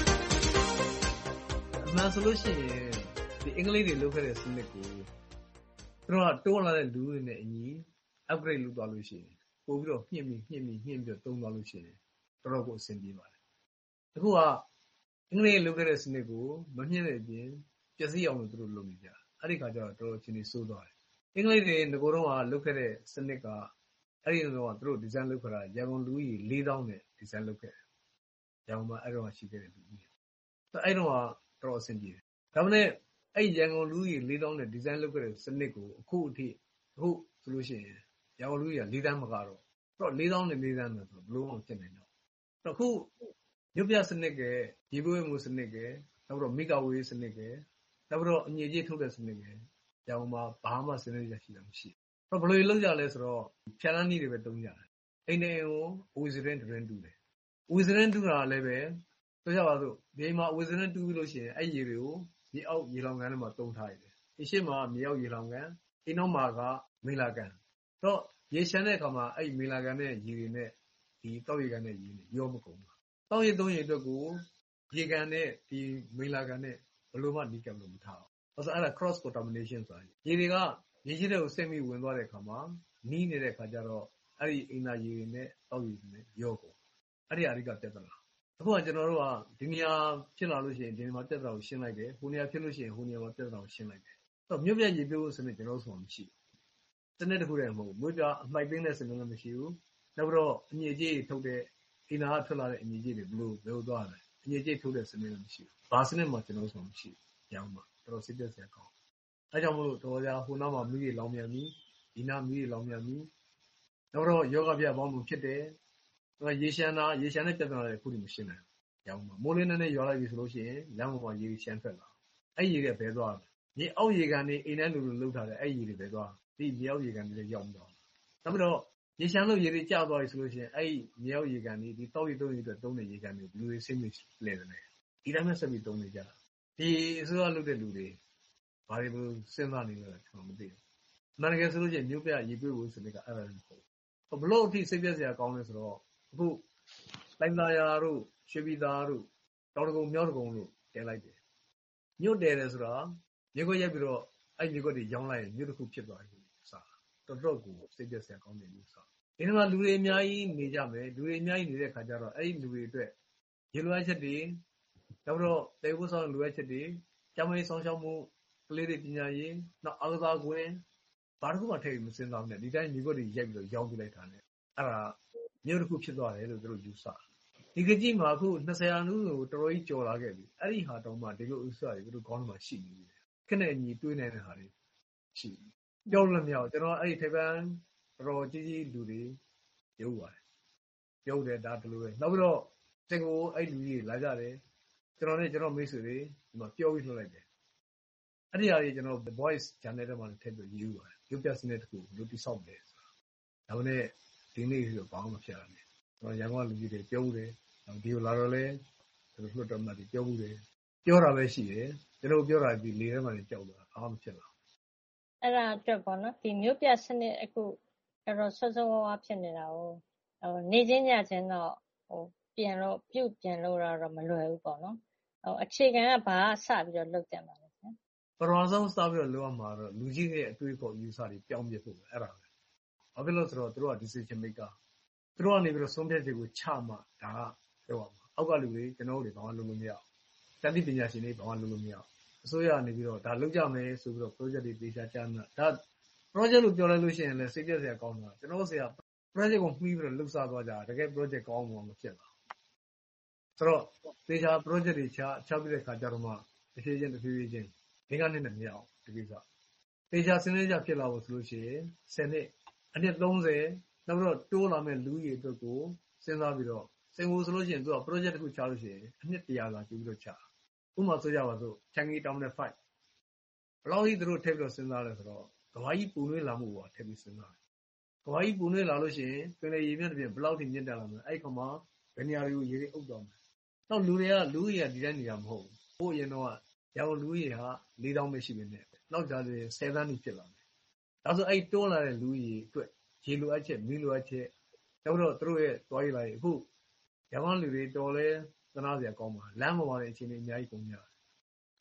မှန်ဆိုလို့ရှိရင်ဒီအင်္ဂလိပ်တွေလုပ်ခဲ့တဲ့စနစ်ကိုသူတို့ကတိုးလာတဲ့လူတွေနဲ့အညီ upgrade လုပ်သွားလို့ရှိရင်ပို့ပြီးတော့ညှင့်ပြီးညှင့်ပြီးညှင့်ပြီးတော့သုံးသွားလို့ရှိရင်တော်တော်ကိုအဆင်ပြေပါတယ်အခုကအင်္ဂလိပ်လုပ်ခဲ့တဲ့စနစ်ကိုမညှင့်တဲ့အပြင်ပျက်စီးအောင်လို့သူတို့လုပ်နေကြအဲ့ဒီခါကျတော့တော်တော်ချင်းနေဆိုးသွားတယ်အင်္ဂလိပ်တွေငကိုတော့ကလုပ်ခဲ့တဲ့စနစ်ကအဲ့ဒီတော့သူတို့ဒီဇိုင်းလုပ်ခါရန်ကုန်လူကြီး၄သောင်းနဲ့ဒီဇိုင်းလုပ်ခဲ့တယ်ရန်ကုန်မှာအဲ့တော့ရှိခဲ့တဲ့လူကြီးအဲ့တော့တော်တော်အဆင်ပြေတယ်ဒါပေမဲ့အဲ့ရန်ကုန်လူကြီး၄သောင်းနဲ့ဒီဇိုင်းလုပ်ခဲ့တဲ့စနစ်ကိုအခုအထိအခုဆိုလို့ရှိရင်ရန်ကုန်လူကြီးက၄သန်းမကတော့တော့၄သောင်းနဲ့၄သန်းနဲ့ဆိုဘလို့အောင်ဖြစ်နေတော့အခုရုပ်ပြစနစ်ကရေပွေးမှုစနစ်ကနောက်တော့မီဂါဝေးစနစ်ကနောက်တော့အငြိကြီးထုတ်တဲ့စနစ်ကရန်ကုန်မှာဘာမှစနစ်ရရှိတာမရှိဘူးဘယ်လိုလုပ်ကြလဲဆိုတော့ဖြန်လန်းနည်းတွေပဲတုံးကြတယ်အိမ်နေကိုဝီဇရင်ဒရင်တူတယ်ဝီဇရင်တူတာလည်းပဲဆိုကြပါစို့ဒီမှာဝီဇရင်တူပြီးလို့ရှိရင်အဲ့ရေတွေကိုမြေအောက်ရေလောင်ကန်ထဲမှာတုံးထားရတယ်ဒီရှေ့မှာမြေအောက်ရေလောင်ကန်အိမ်နောက်မှာကမေလာကန်တော့ရေရှမ်းတဲ့အခါမှာအဲ့မေလာကန်နဲ့ရေတွေနဲ့ဒီတောက်ရေကန်နဲ့ရေတွေရောမကုန်ဘူးတောက်ရေသုံးရေအတွက်ကိုရေကန်နဲ့ဒီမေလာကန်နဲ့ဘလို့မှနီးကပ်လို့မထားဘူးဆိုတော့အဲ့ဒါ cross contamination ဆိုတာရေတွေကရေရှိတဲ့ကိုစိတ်မိဝင်သွားတဲ့အခါမှာနီးနေတဲ့အခါကျတော့အဲ့ဒီအင်နာရေတွေနဲ့တောက်ရေတွေနဲ့ရောကုန်အဲ့ဒီအရိကပြဿနာအခုကကျွန်တော်တို့ကဒီနေရာဖြစ်လာလို့ရှိရင်ဒီနေရာပြဿနာကိုရှင်းလိုက်တယ်ဟိုနေရာဖြစ်လို့ရှိရင်ဟိုနေရာမှာပြဿနာကိုရှင်းလိုက်တယ်အဲ့တော့မြို့ပြရေပြိုးစနစ်ကျွန်တော်တို့ဆိုမှမရှိဘူးစနစ်တစ်ခုတည်းမဟုတ်ဘူးမြို့ပြအမှိုက်သိမ်းတဲ့စနစ်လည်းမရှိဘူးနောက်ပြီးတော့အညစ်အကြေးထုတ်တဲ့အင်နာကထွက်လာတဲ့အညစ်အကြေးတွေဘလို့ဘယ်လိုသွားလဲအညစ်အကြေးထုတ်တဲ့စနစ်လည်းမရှိဘူးဘာစနစ်မှကျွန်တော်တို့ဆိုမှမရှိဘူးရောင်းမှာတော်တော်စိတ်သက်သာကောင်းအဲကြောင့်မလို့တော်ကြဟိုနောက်မှာမိတွေလောင်မြန်ပြီဒီနာမိတွေလောင်မြန်ပြီနောက်တော့ယောဂပြပေါင်းမှုဖြစ်တယ်ရေရှမ်းတာရေရှမ်းတဲ့ပြဿနာတွေခုထိမရှင်းနိုင်ဘူးရောင်းမှာမိုးလင်းနဲ့ရွာလိုက်ပြီဆိုလို့ရှိရင်လမ်းပေါ်မှာရေရှမ်းထွက်လာအဲ့ရေတွေဘယ်သွားလဲမြေအောက်ရေကန်တွေအိမ်ထဲလူလူလှုပ်ထားတဲ့အဲ့ရေတွေဘယ်သွားဒီမြေအောက်ရေကန်တွေရောက်မတော့နောက်ပြီးတော့ရေရှမ်းလို့ရေတွေကျသွားပြီဆိုလို့ရှိရင်အဲ့မြေအောက်ရေကန်တွေဒီတောက်ရီသုံးရီအတွက်သုံးတဲ့ရေကန်တွေဘယ်လိုစိတ်မိလဲတယ်ဒီတိုင်းပဲဆက်ပြီးသုံးနေကြတာဒီအစိုးရလုပ်တဲ့လူတွေဘာတွေလို့စဉ်းစားနေလဲကျွန်တော်မသိဘူး။မှန်တကယ်ဆိုလို့ရှိရင်မြို့ပြရေပြည့်ဖို့စနစ်ကအဲ့ဒါမဟုတ်ဘူး။ဘလို့အထိစိတ်ပြည့်စရာကောင်းလဲဆိုတော့အခုလိုင်သာယာတို့ရွှေပြည်သာတို့တောင်တကုံမြောက်တကုံတို့တဲလိုက်တယ်။မြို့တဲတယ်ဆိုတာမြေခွက်ရိုက်ပြီးတော့အဲ့မြေခွက်တွေရောင်းလိုက်ရင်မြို့တစ်ခုဖြစ်သွားပြီစား။တော်တော်ကိုစိတ်ပြည့်စရာကောင်းတယ်လို့စား။ဒီမှာလူတွေအများကြီးနေကြမယ်လူတွေအများကြီးနေတဲ့ခါကျတော့အဲ့ဒီလူတွေအတွက်ရေလွှမ်းချက်တွေနောက်တော့တေဖို့ဆောင်လူရဲ့ချက်တွေကျောင်းမေးဆောင်ရှောက်မှုကလေးတွေပညာရေးနောက်အားကစားကွင်းဘာတစ်ခုမှထည့်မစင်စားနဲ့ဒီတိုင်းမြေခွက်တွေရိုက်ပြီးတော့ရောင်းပြလိုက်တာနဲ့အဲ့ဒါမြို့တစ်ခုဖြစ်သွားတယ်လို့သူတို့ယူဆဒီကကြီးမှာအခု၂၀ရာနှုန်းကိုတော်တော်ကြီးကြော်လာခဲ့ပြီအဲ့ဒီဟာတောင်မှဒီလိုဥစ္စာတွေသူတို့ခေါင်းထဲမှာရှိနေတယ်ခက်နဲ့ညီတွေးနေတဲ့ဟာတွေရှိပြောလို့မရဘူးကျွန်တော်အဲ့ဒီထိပ်ပန်းတော်တော်ကြီးကြီးလူတွေရုပ်ပါတယ်ရုပ်တယ်ဒါတလို့ပဲနောက်ပြီးတော့တကယ်အဲ့လူကြီးလာကြတယ်ကျွန်တော်နဲ့ကျွန်တော်မိတ်ဆွေတွေဒီမှာပြောပြီးလှုပ်လိုက်တယ်အဲ့ဒီအရာကြီးကျွန်တော် The Voice Channel ထဲမှာထည့်ပြီးရေးပါတယ်ရုပ်ပြစနစ်တစ်ခုလူတိဆောက်တယ်ဆိုတာဒါပေမဲ့ဒီနေ့ဆိုဘာမှမဖြစ်ရဘူးကျွန်တော်ရန်ကုန်ကလူကြီးတွေပြောဦးတယ်ဒီလိုလာတော့လဲကျွန်တော်လွှတ်တော်မှာဒီပြောဦးတယ်ပြောတာပဲရှိတယ်ကျွန်တော်ပြောတာဒီလေထဲမှာကြောက်သွားဘာမှမဖြစ်လာအဲ့ဒါအတွက်ပေါ့နော်ဒီမျိုးပြစနစ်အခုတော်တော်ဆွဆွဝါးဖြစ်နေတာဟိုဟိုနေချင်းညချင်းတော့ဟိုပြန်လို့ပြုတ်ပြန်လို့တော့မလွယ်ဘူးပေါ့နော်ဟိုအခြေခံကဘာစပြီးတော့လုပ်တယ်မှာလဲဆရာပထမဆုံးစပြီးတော့လုပ်ရမှာတော့လူကြီးရဲ့အတွေးခေါ်ယူဆတွေပြောင်းပြဖို့ပဲအဲ့ဒါပဲဘာဖြစ်လို့ဆိုတော့တို့က decision maker တို့ကနေပြီးတော့ဆုံးဖြတ်ချက်ကိုချမှဒါကပြောရမှာအောက်ကလူတွေကျွန်တော်တို့ဘာမှလုပ်လို့မရဘူးတတိပညာရှင်တွေဘာမှလုပ်လို့မရဘူးအစိုးရကနေပြီးတော့ဒါလုပ်ကြမယ်ဆိုပြီးတော့ project တွေပေးချကြမှာဒါ project လို့ပြောလိုက်လို့ရှိရင်လည်းစိတ်ပြည့်စရာကောင်းတာကျွန်တော်ဆရာ project ကိုမှီးပြီးတော့လှုပ်ရှားသွားကြတာတကယ် project ကောင်းမှမဖြစ်ပါဘူးဆိုတော့သေချာ project တွေချချပြီးတဲ့ခါကျတော့မှတစ်ဖြည်းချင်းတစ်ဖြည်းချင်းဒီကနေ့နဲ့မရအောင်ဒီကိစ္စသေချာစဉ်းစားကြဖြစ်လာဖို့ဆိုလို့ရှိရင်ဆယ်နှစ်အနှစ်သုံးဆယ်နောက်ပြီးတော့တိုးလာမဲ့လူကြီးအတွက်ကိုစဉ်းစားပြီးတော့စင်ကိုဆိုလို့ရှိရင်သူက project တစ်ခုချလို့ရှိရင်အနှစ်တရာလာကြည့်ပြီးတော့ချဥပမာဆိုကြပါစို့ချန်ကီတောင်နဲ့fiveဘယ်လောက်ကြီးသူတို့ထည့်ပြီးတော့စဉ်းစားလဲဆိုတော့ကဘာကြီးပူနွေးလာမှုပါထည့်ပြီးစဉ်းစားတယ်ကဘာကြီးပူနွေးလာလို့ရှိရင်ပင်လေရေမြင့်တဲ့ပြင်ဘယ်လောက်ထိမြင့်တက်လာမလဲအဲ့ခါမှာဘယ်နေရာတွေကိုရေတွေအုပ်တော့မယ်နောက်လူတွေကလူကြီးကဒီတိုင်းနေတာမဟုတ်ဘူးဟိုအရင်တော့ရောင်လူကြီးဟာလေးတောင်းပဲရှိနေတယ်နောက်ကြဆိုရင်ဆယ်သန်းထိဖြစ်လာမယ်ဒါဆိုအဲ့တိုးလာတဲ့လူကြီးအတွက်ရေလိုအပ်ချက်မီးလိုအပ်ချက်နောက်တော့သူတို့ရဲ့တွားရည်လိုက်အခုရောင်လူတွေတော်လဲသနာစရာကောင်းပါလမ်းပေါ်မှာလည်းအချိန်ကြီးအများကြီးကုန်ကြတယ်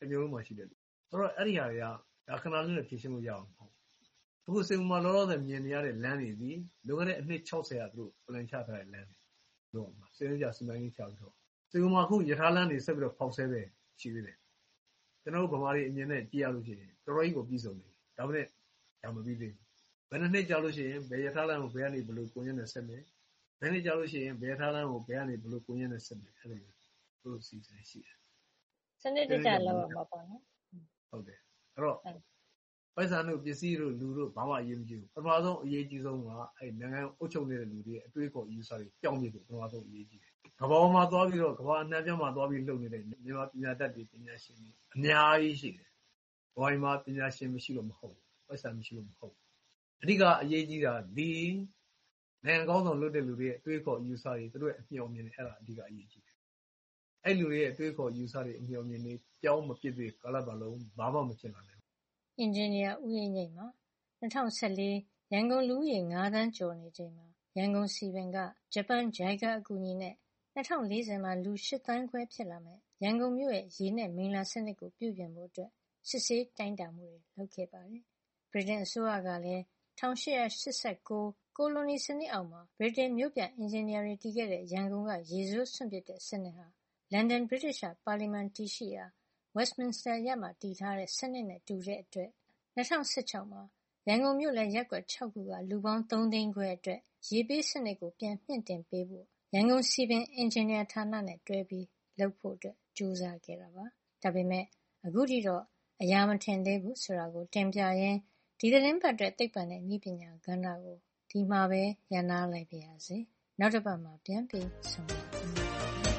တမျိုးလုံးမှရှိတယ်ဆိုတော့အဲ့ဒီဟာတွေကဒါခဏလေးနဲ့ဖြည့်ရှင်းလို့ရအောင်ပေါ့အခုစင်မှာလောလောဆယ်မြင်နေရတဲ့လမ်းတွေဒီလွန်ခဲ့တဲ့အနှစ်၆၀ကသူတို့ plan ချထားတဲ့လမ်းတွေလို့မှာစင်ကြစမိုင်းကြီးချပြီးတော့စင်မှာအခုရထားလမ်းတွေဆက်ပြီးတော့ဖောက်ဆဲပဲရှိသေးတယ်ကျွန်တော်တို့ဗမာတွေအမြင်နဲ့ကြည့်ရလို့ရှိရင်တော်တော်ကြီးကိုပြီးဆုံးနေဒါပေမဲ့ဒါမပြီးသေးဘူးဘယ်နှစ်နှစ်ကြာလို့ရှိရင်ဘယ်ရထားလမ်းကိုဘယ်ကနေဘယ်လိုကိုရင်းနဲ့ဆက်မယ်ဘယ်နှစ်ကြာလို့ရှိရင်ဘယ်ရထားလမ်းကိုဘယ်ကနေဘယ်လိုကိုရင်းနဲ့ဆက်မယ်အဲ့လိုတို့စီစဉ်ရှိတယ်စနစ်တကျလောက်ရမှာပေါ့နော်ဟုတ်တယ်အဲ့တော့ပိုက်ဆံတို့ပစ္စည်းတို့လူတို့ဘာမှအရေးမကြီးဘူးပထမဆုံးအရေးကြီးဆုံးကအဲ့နိုင်ငံအုပ်ချုပ်နေတဲ့လူတွေအတွေးခေါ် user တွေကြောင်းပြဖို့ပထမဆုံးအရေးကြီးတယ်ကမ္ဘာမှာသွားပြီးတော့ကမ္ဘာအနှံ့ပြားမှာသွားပြီးလုပ်နေတဲ့မြန်မာပညာတတ်တွေပညာရှင်တွေအများကြီးရှိတယ်ဘဝမှာပညာရှင်မရှိလို့မဟုတ်ဘူးပိုက်ဆံမရှိလို့မဟုတ်ဘူးအဓိကအရေးကြီးတာဒီနိုင်ငံကောင်းဆောင်လုပ်တဲ့လူတွေရဲ့အတွေးခေါ် user တွေသူတို့ရဲ့အမျှော်မြင်တွေအဲ့ဒါအဓိကအရေးကြီးတယ်အဲ့လူတွေရဲ့အတွေးခေါ် user တွေအမျှော်မြင်တွေကြောင်းမပြည့်သေးကာလပတ်လုံးဘာမှမဖြစ်လာနိုင်အင်ဂျင်နီယာဦးရိပ်ငိမ့်မှာ၂၀၁၄ရန်ကုန်လူဦးရေ၅သန်းကျော်နေချိန်မှာရန်ကုန်စီပင်ကဂျပန် ဂျိုင်ကာ အကူအညီနဲ့၂၀၄၀မှာလူ၈သန်းခွဲဖြစ်လာမယ်ရန်ကုန်မြို့ရဲ့ရေနဲ့မိလ္လာစနစ်ကိုပြုပြင်ဖို့အတွက်စစ်ဆေးတိုင်းတာမှုတွေလုပ်ခဲ့ပါတယ်ဗြိတိန်အစိုးရကလည်း၁၈၈၉ကိုလိုနီစနစ်အောက်မှာဗြိတိန်မြို့ပြန်အင်ဂျင်နီယာတွေတည်ခဲ့တဲ့ရန်ကုန်ကရေဆိုးစွန့်ပစ်တဲ့စနစ်ဟာလန်ဒန်ဗြိတိရှပါလီမန်တည်ရှိရာWestminster ရပ်မှာတည်ထားတဲ့စနစ်နဲ့တူတဲ့အတွက်၂၀၁၆မှာရန်ကုန်မြို့လယ်ရပ်ကွက်၆ခုကလူပေါင်း၃သိန်းခွဲအတွက်ရေပေးစနစ်ကိုပြန်မြှင့်တင်ပေးဖို့ရန်ကုန်စီပင်အင်ဂျင်နီယာဌာနနဲ့တွဲပြီးလုပ်ဖို့အတွက်ကြိုးစားခဲ့တာပါ။ဒါပေမဲ့အခုထိတော့အရာမထင်သေးဘူးဆိုတာကိုတင်ပြရင်းဒီသတင်းပတ်အတွက်သိပ္ပံနဲ့နည်းပညာကဏ္ဍကိုဒီမှာပဲရပ်နားလိုက်ပါရစေ။နောက်တစ်ပတ်မှာပြန်ပြီးဆုံပါမယ်။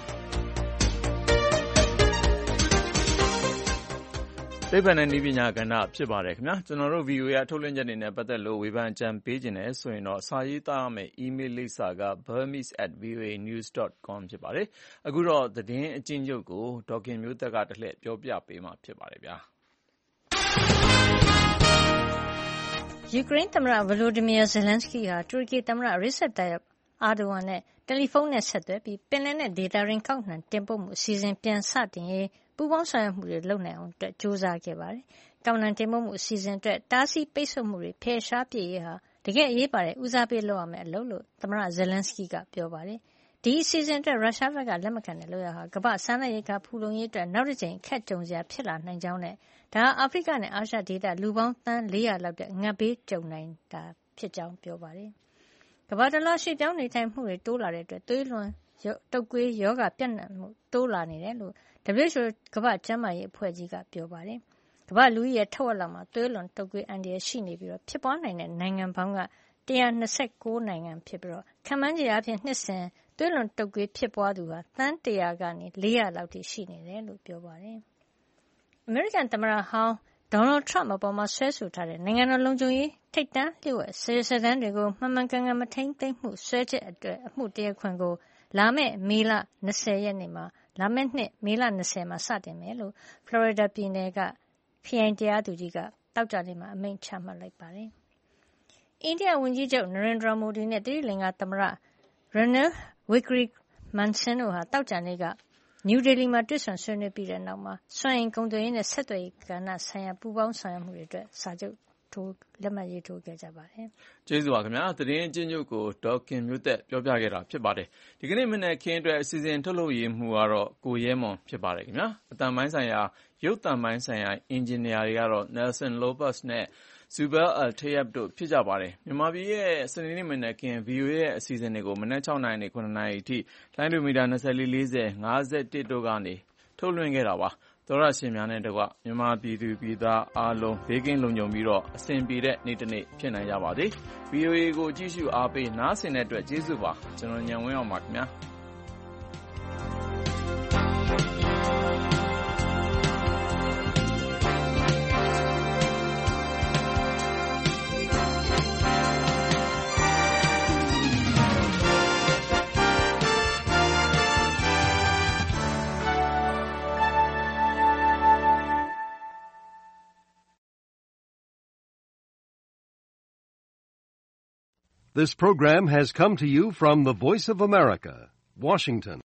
သိပ္ပံနဲ့နည်းပညာကဏ္ဍဖြစ်ပါတယ်ခင်ဗျာကျွန်တော်တို့ ဗီအိုအေ အထုတ်လွှင့်ချက်တွေနဲ့ပတ်သက်လို့ဝေဖန်ကြံပေးခြင်းနဲ့ဆိုရင်တော့စာရေးသားရမယ့် email လိပ်စာက burmese at voa news dot com ဖြစ်ပါတယ်အခုတော့သတင်းအကျဉ်းချုပ်ကိုဒေါက်ခင်မျိုးသက်ကတလှည့်ပြောပြပေးမှာဖြစ်ပါတယ်ဗျာယူကရိန်းသမ္မတ Volodymyr Zelensky ဟာတူရကီသမ္မတ Recep Tayyip Erdogan နဲ့တယ်လီဖုန်းနဲ့ဆက်သွယ်ပြီးပင်လယ်နဲ့ဒေသရင်းကောက်နှံတင်ပို့မှုအစီအစဉ်ပြန်စတင်ရေးပူးပေါင်းဆောင်ရွက်မှုတွေလုပ်နိုင်အောင်အတွက်ကြိုးစားခဲ့ပါတယ်။ကောက်နှံတင်ပို့မှုအစီအစဉ်အတွက်တားဆီးပိတ်ဆို့မှုတွေဖယ်ရှားပစ်ရေးဟာတကယ့်အရေးပါတဲ့ဦးစားပေးလုပ်ရမယ့်အလုပ်လို့သမ္မတ Zelensky ကပြောပါတယ်။ဒီအစီအစဉ်အတွက်ရုရှားဘက်ကလက်မခံတဲ့လုပ်ရဟာကမ္ဘာ့စားနပ်ရိက္ခာဖူလုံရေးအတွက်နောက်တစ်ကြိမ်အခက်ကြုံစရာဖြစ်လာနိုင်ကြောင်းနဲ့ဒါဟာအာဖရိကနဲ့အာရှဒေသလူပေါင်းသန်း၄၀၀လောက်တဲ့ငတ်ဘေးကြုံနိုင်တာဖြစ်ကြောင်းပြောပါတယ်။ကမ္ဘာတလွှားရွှေ့ပြောင်းနေထိုင်မှုတွေတိုးလာတဲ့အတွက်သွေးလွန်တုပ်ကွေးရောဂါပြန့်နှံ့မှုတိုးလာနေတယ်လို့ W H O ကမ္ဘာ့ကျန်းမာရေးအဖွဲ့ကြီးကပြောပါတယ်။ကမ္ဘာ့လူဦးရေထက်ဝက်လောက်မှာသွေးလွန်တုပ်ကွေးအန္တရာယ်ရှိနေပြီးတော့ဖြစ်ပွားနိုင်တဲ့နိုင်ငံပေါင်းက၁၂၉နိုင်ငံဖြစ်ပြီးတော့ခန့်မှန်းခြေအားဖြင့်နှစ်စဉ်သွေးလွန်တုပ်ကွေးဖြစ်ပွားသူဟာသန်း၁၀၀ကနေ၄၀၀လောက်ထိရှိနေတယ်လို့ပြောပါတယ်။အမေရိကန်သမ္မတဟောင်းဒေါ်နယ်ထရမ့်အပေါ်မှာဆွဲဆိုထားတဲ့နိုင်ငံတော်လုံခြုံရေးထိပ်တန်းလျှို့ဝှက်စာရွက်စာတမ်းတွေကိုမှန်မှန်ကန်ကန်မထိန်းသိမ်းမှုစွဲချက်အတွက်အမှုတရားခွင်ကိုလာမယ့်မေလ၂၀ရက်နေ့မှာလာမယ့်နှစ်မေလ၂၀မှာစတင်မယ်လို့ဖလော်ရီဒါပြည်နယ်ကခရိုင်တရားသူကြီးကတောက်ကြနေ့မှာအမိန့်ချမှတ်လိုက်ပါတယ်။အိန္ဒိယဝန်ကြီးချုပ်နရိန်ဒရာမိုဒီနဲ့သီရိလင်္ကာသမ္မတ Ranil Wickremesinghe တို့ဟာတောက်ကြနေ့ကနယူးဒေလီမှာတွေ့ဆုံဆွေးနွေးပြီးတဲ့နောက်မှာစွမ်းအင်ကုန်သွယ်ရေးနဲ့ဆက်သွယ်ရေးကဏ္ဍဆိုင်ရာပူးပေါင်းဆောင်ရွက်မှုတွေအတွက်စာချုပ်ထိုးလက်မှတ်ရေးထိုးခဲ့ကြပါတယ်။ကျေးဇူးပါခင်ဗျာ။သတင်းအကျဉ်းချုပ်ကိုဒေါက်ခင်မျိုးသက်ပြောပြခဲ့တာဖြစ်ပါတယ်။ဒီကနေ့မနေ့ခင်းအတွက်အစီအစဉ်ထုတ်လုပ်ရေးမှုကတော့ကိုရဲမွန်ဖြစ်ပါတယ်ခင်ဗျာ။အတန်ပိုင်းဆိုင်ရာရုပ်တံပိုင်းဆိုင်ရာအင်ဂျင်နီယာတွေကတော့ Nelson Lopez နဲ့ Zubair Al-Tayeb တို့ဖြစ်ကြပါတယ်။မြန်မာပြည်ရဲ့စနေနေ့မနေ့ခင်း ဗီအိုအေ ရဲ့အစီအစဉ်တွေကိုမနက်၆နာရီနဲ့၇နာရီအထိလိုင်းဒိုမီတာ၂၄ ၄၀ ၅၁တို့ကနေထုတ်လွှင့်ခဲ့တာပါ။သောရရှင်များနဲ့တကွမြန်မာပြည်သူပြည်သားအားလုံးဘေးကင်းလုံခြုံပြီးတော့အဆင်ပြေတဲ့နေ့တစ်နေ့ဖြစ်နိုင်ကြပါစေ။ ဗီအိုအေကိုကြည့်ရှုအားပေးနားဆင်တဲ့အတွက်ကျေးဇူးပါ။ကျွန်တော်ညံဝင်းအောင်ပါခင်ဗျာ။ This program has come to you from the Voice of America, Washington.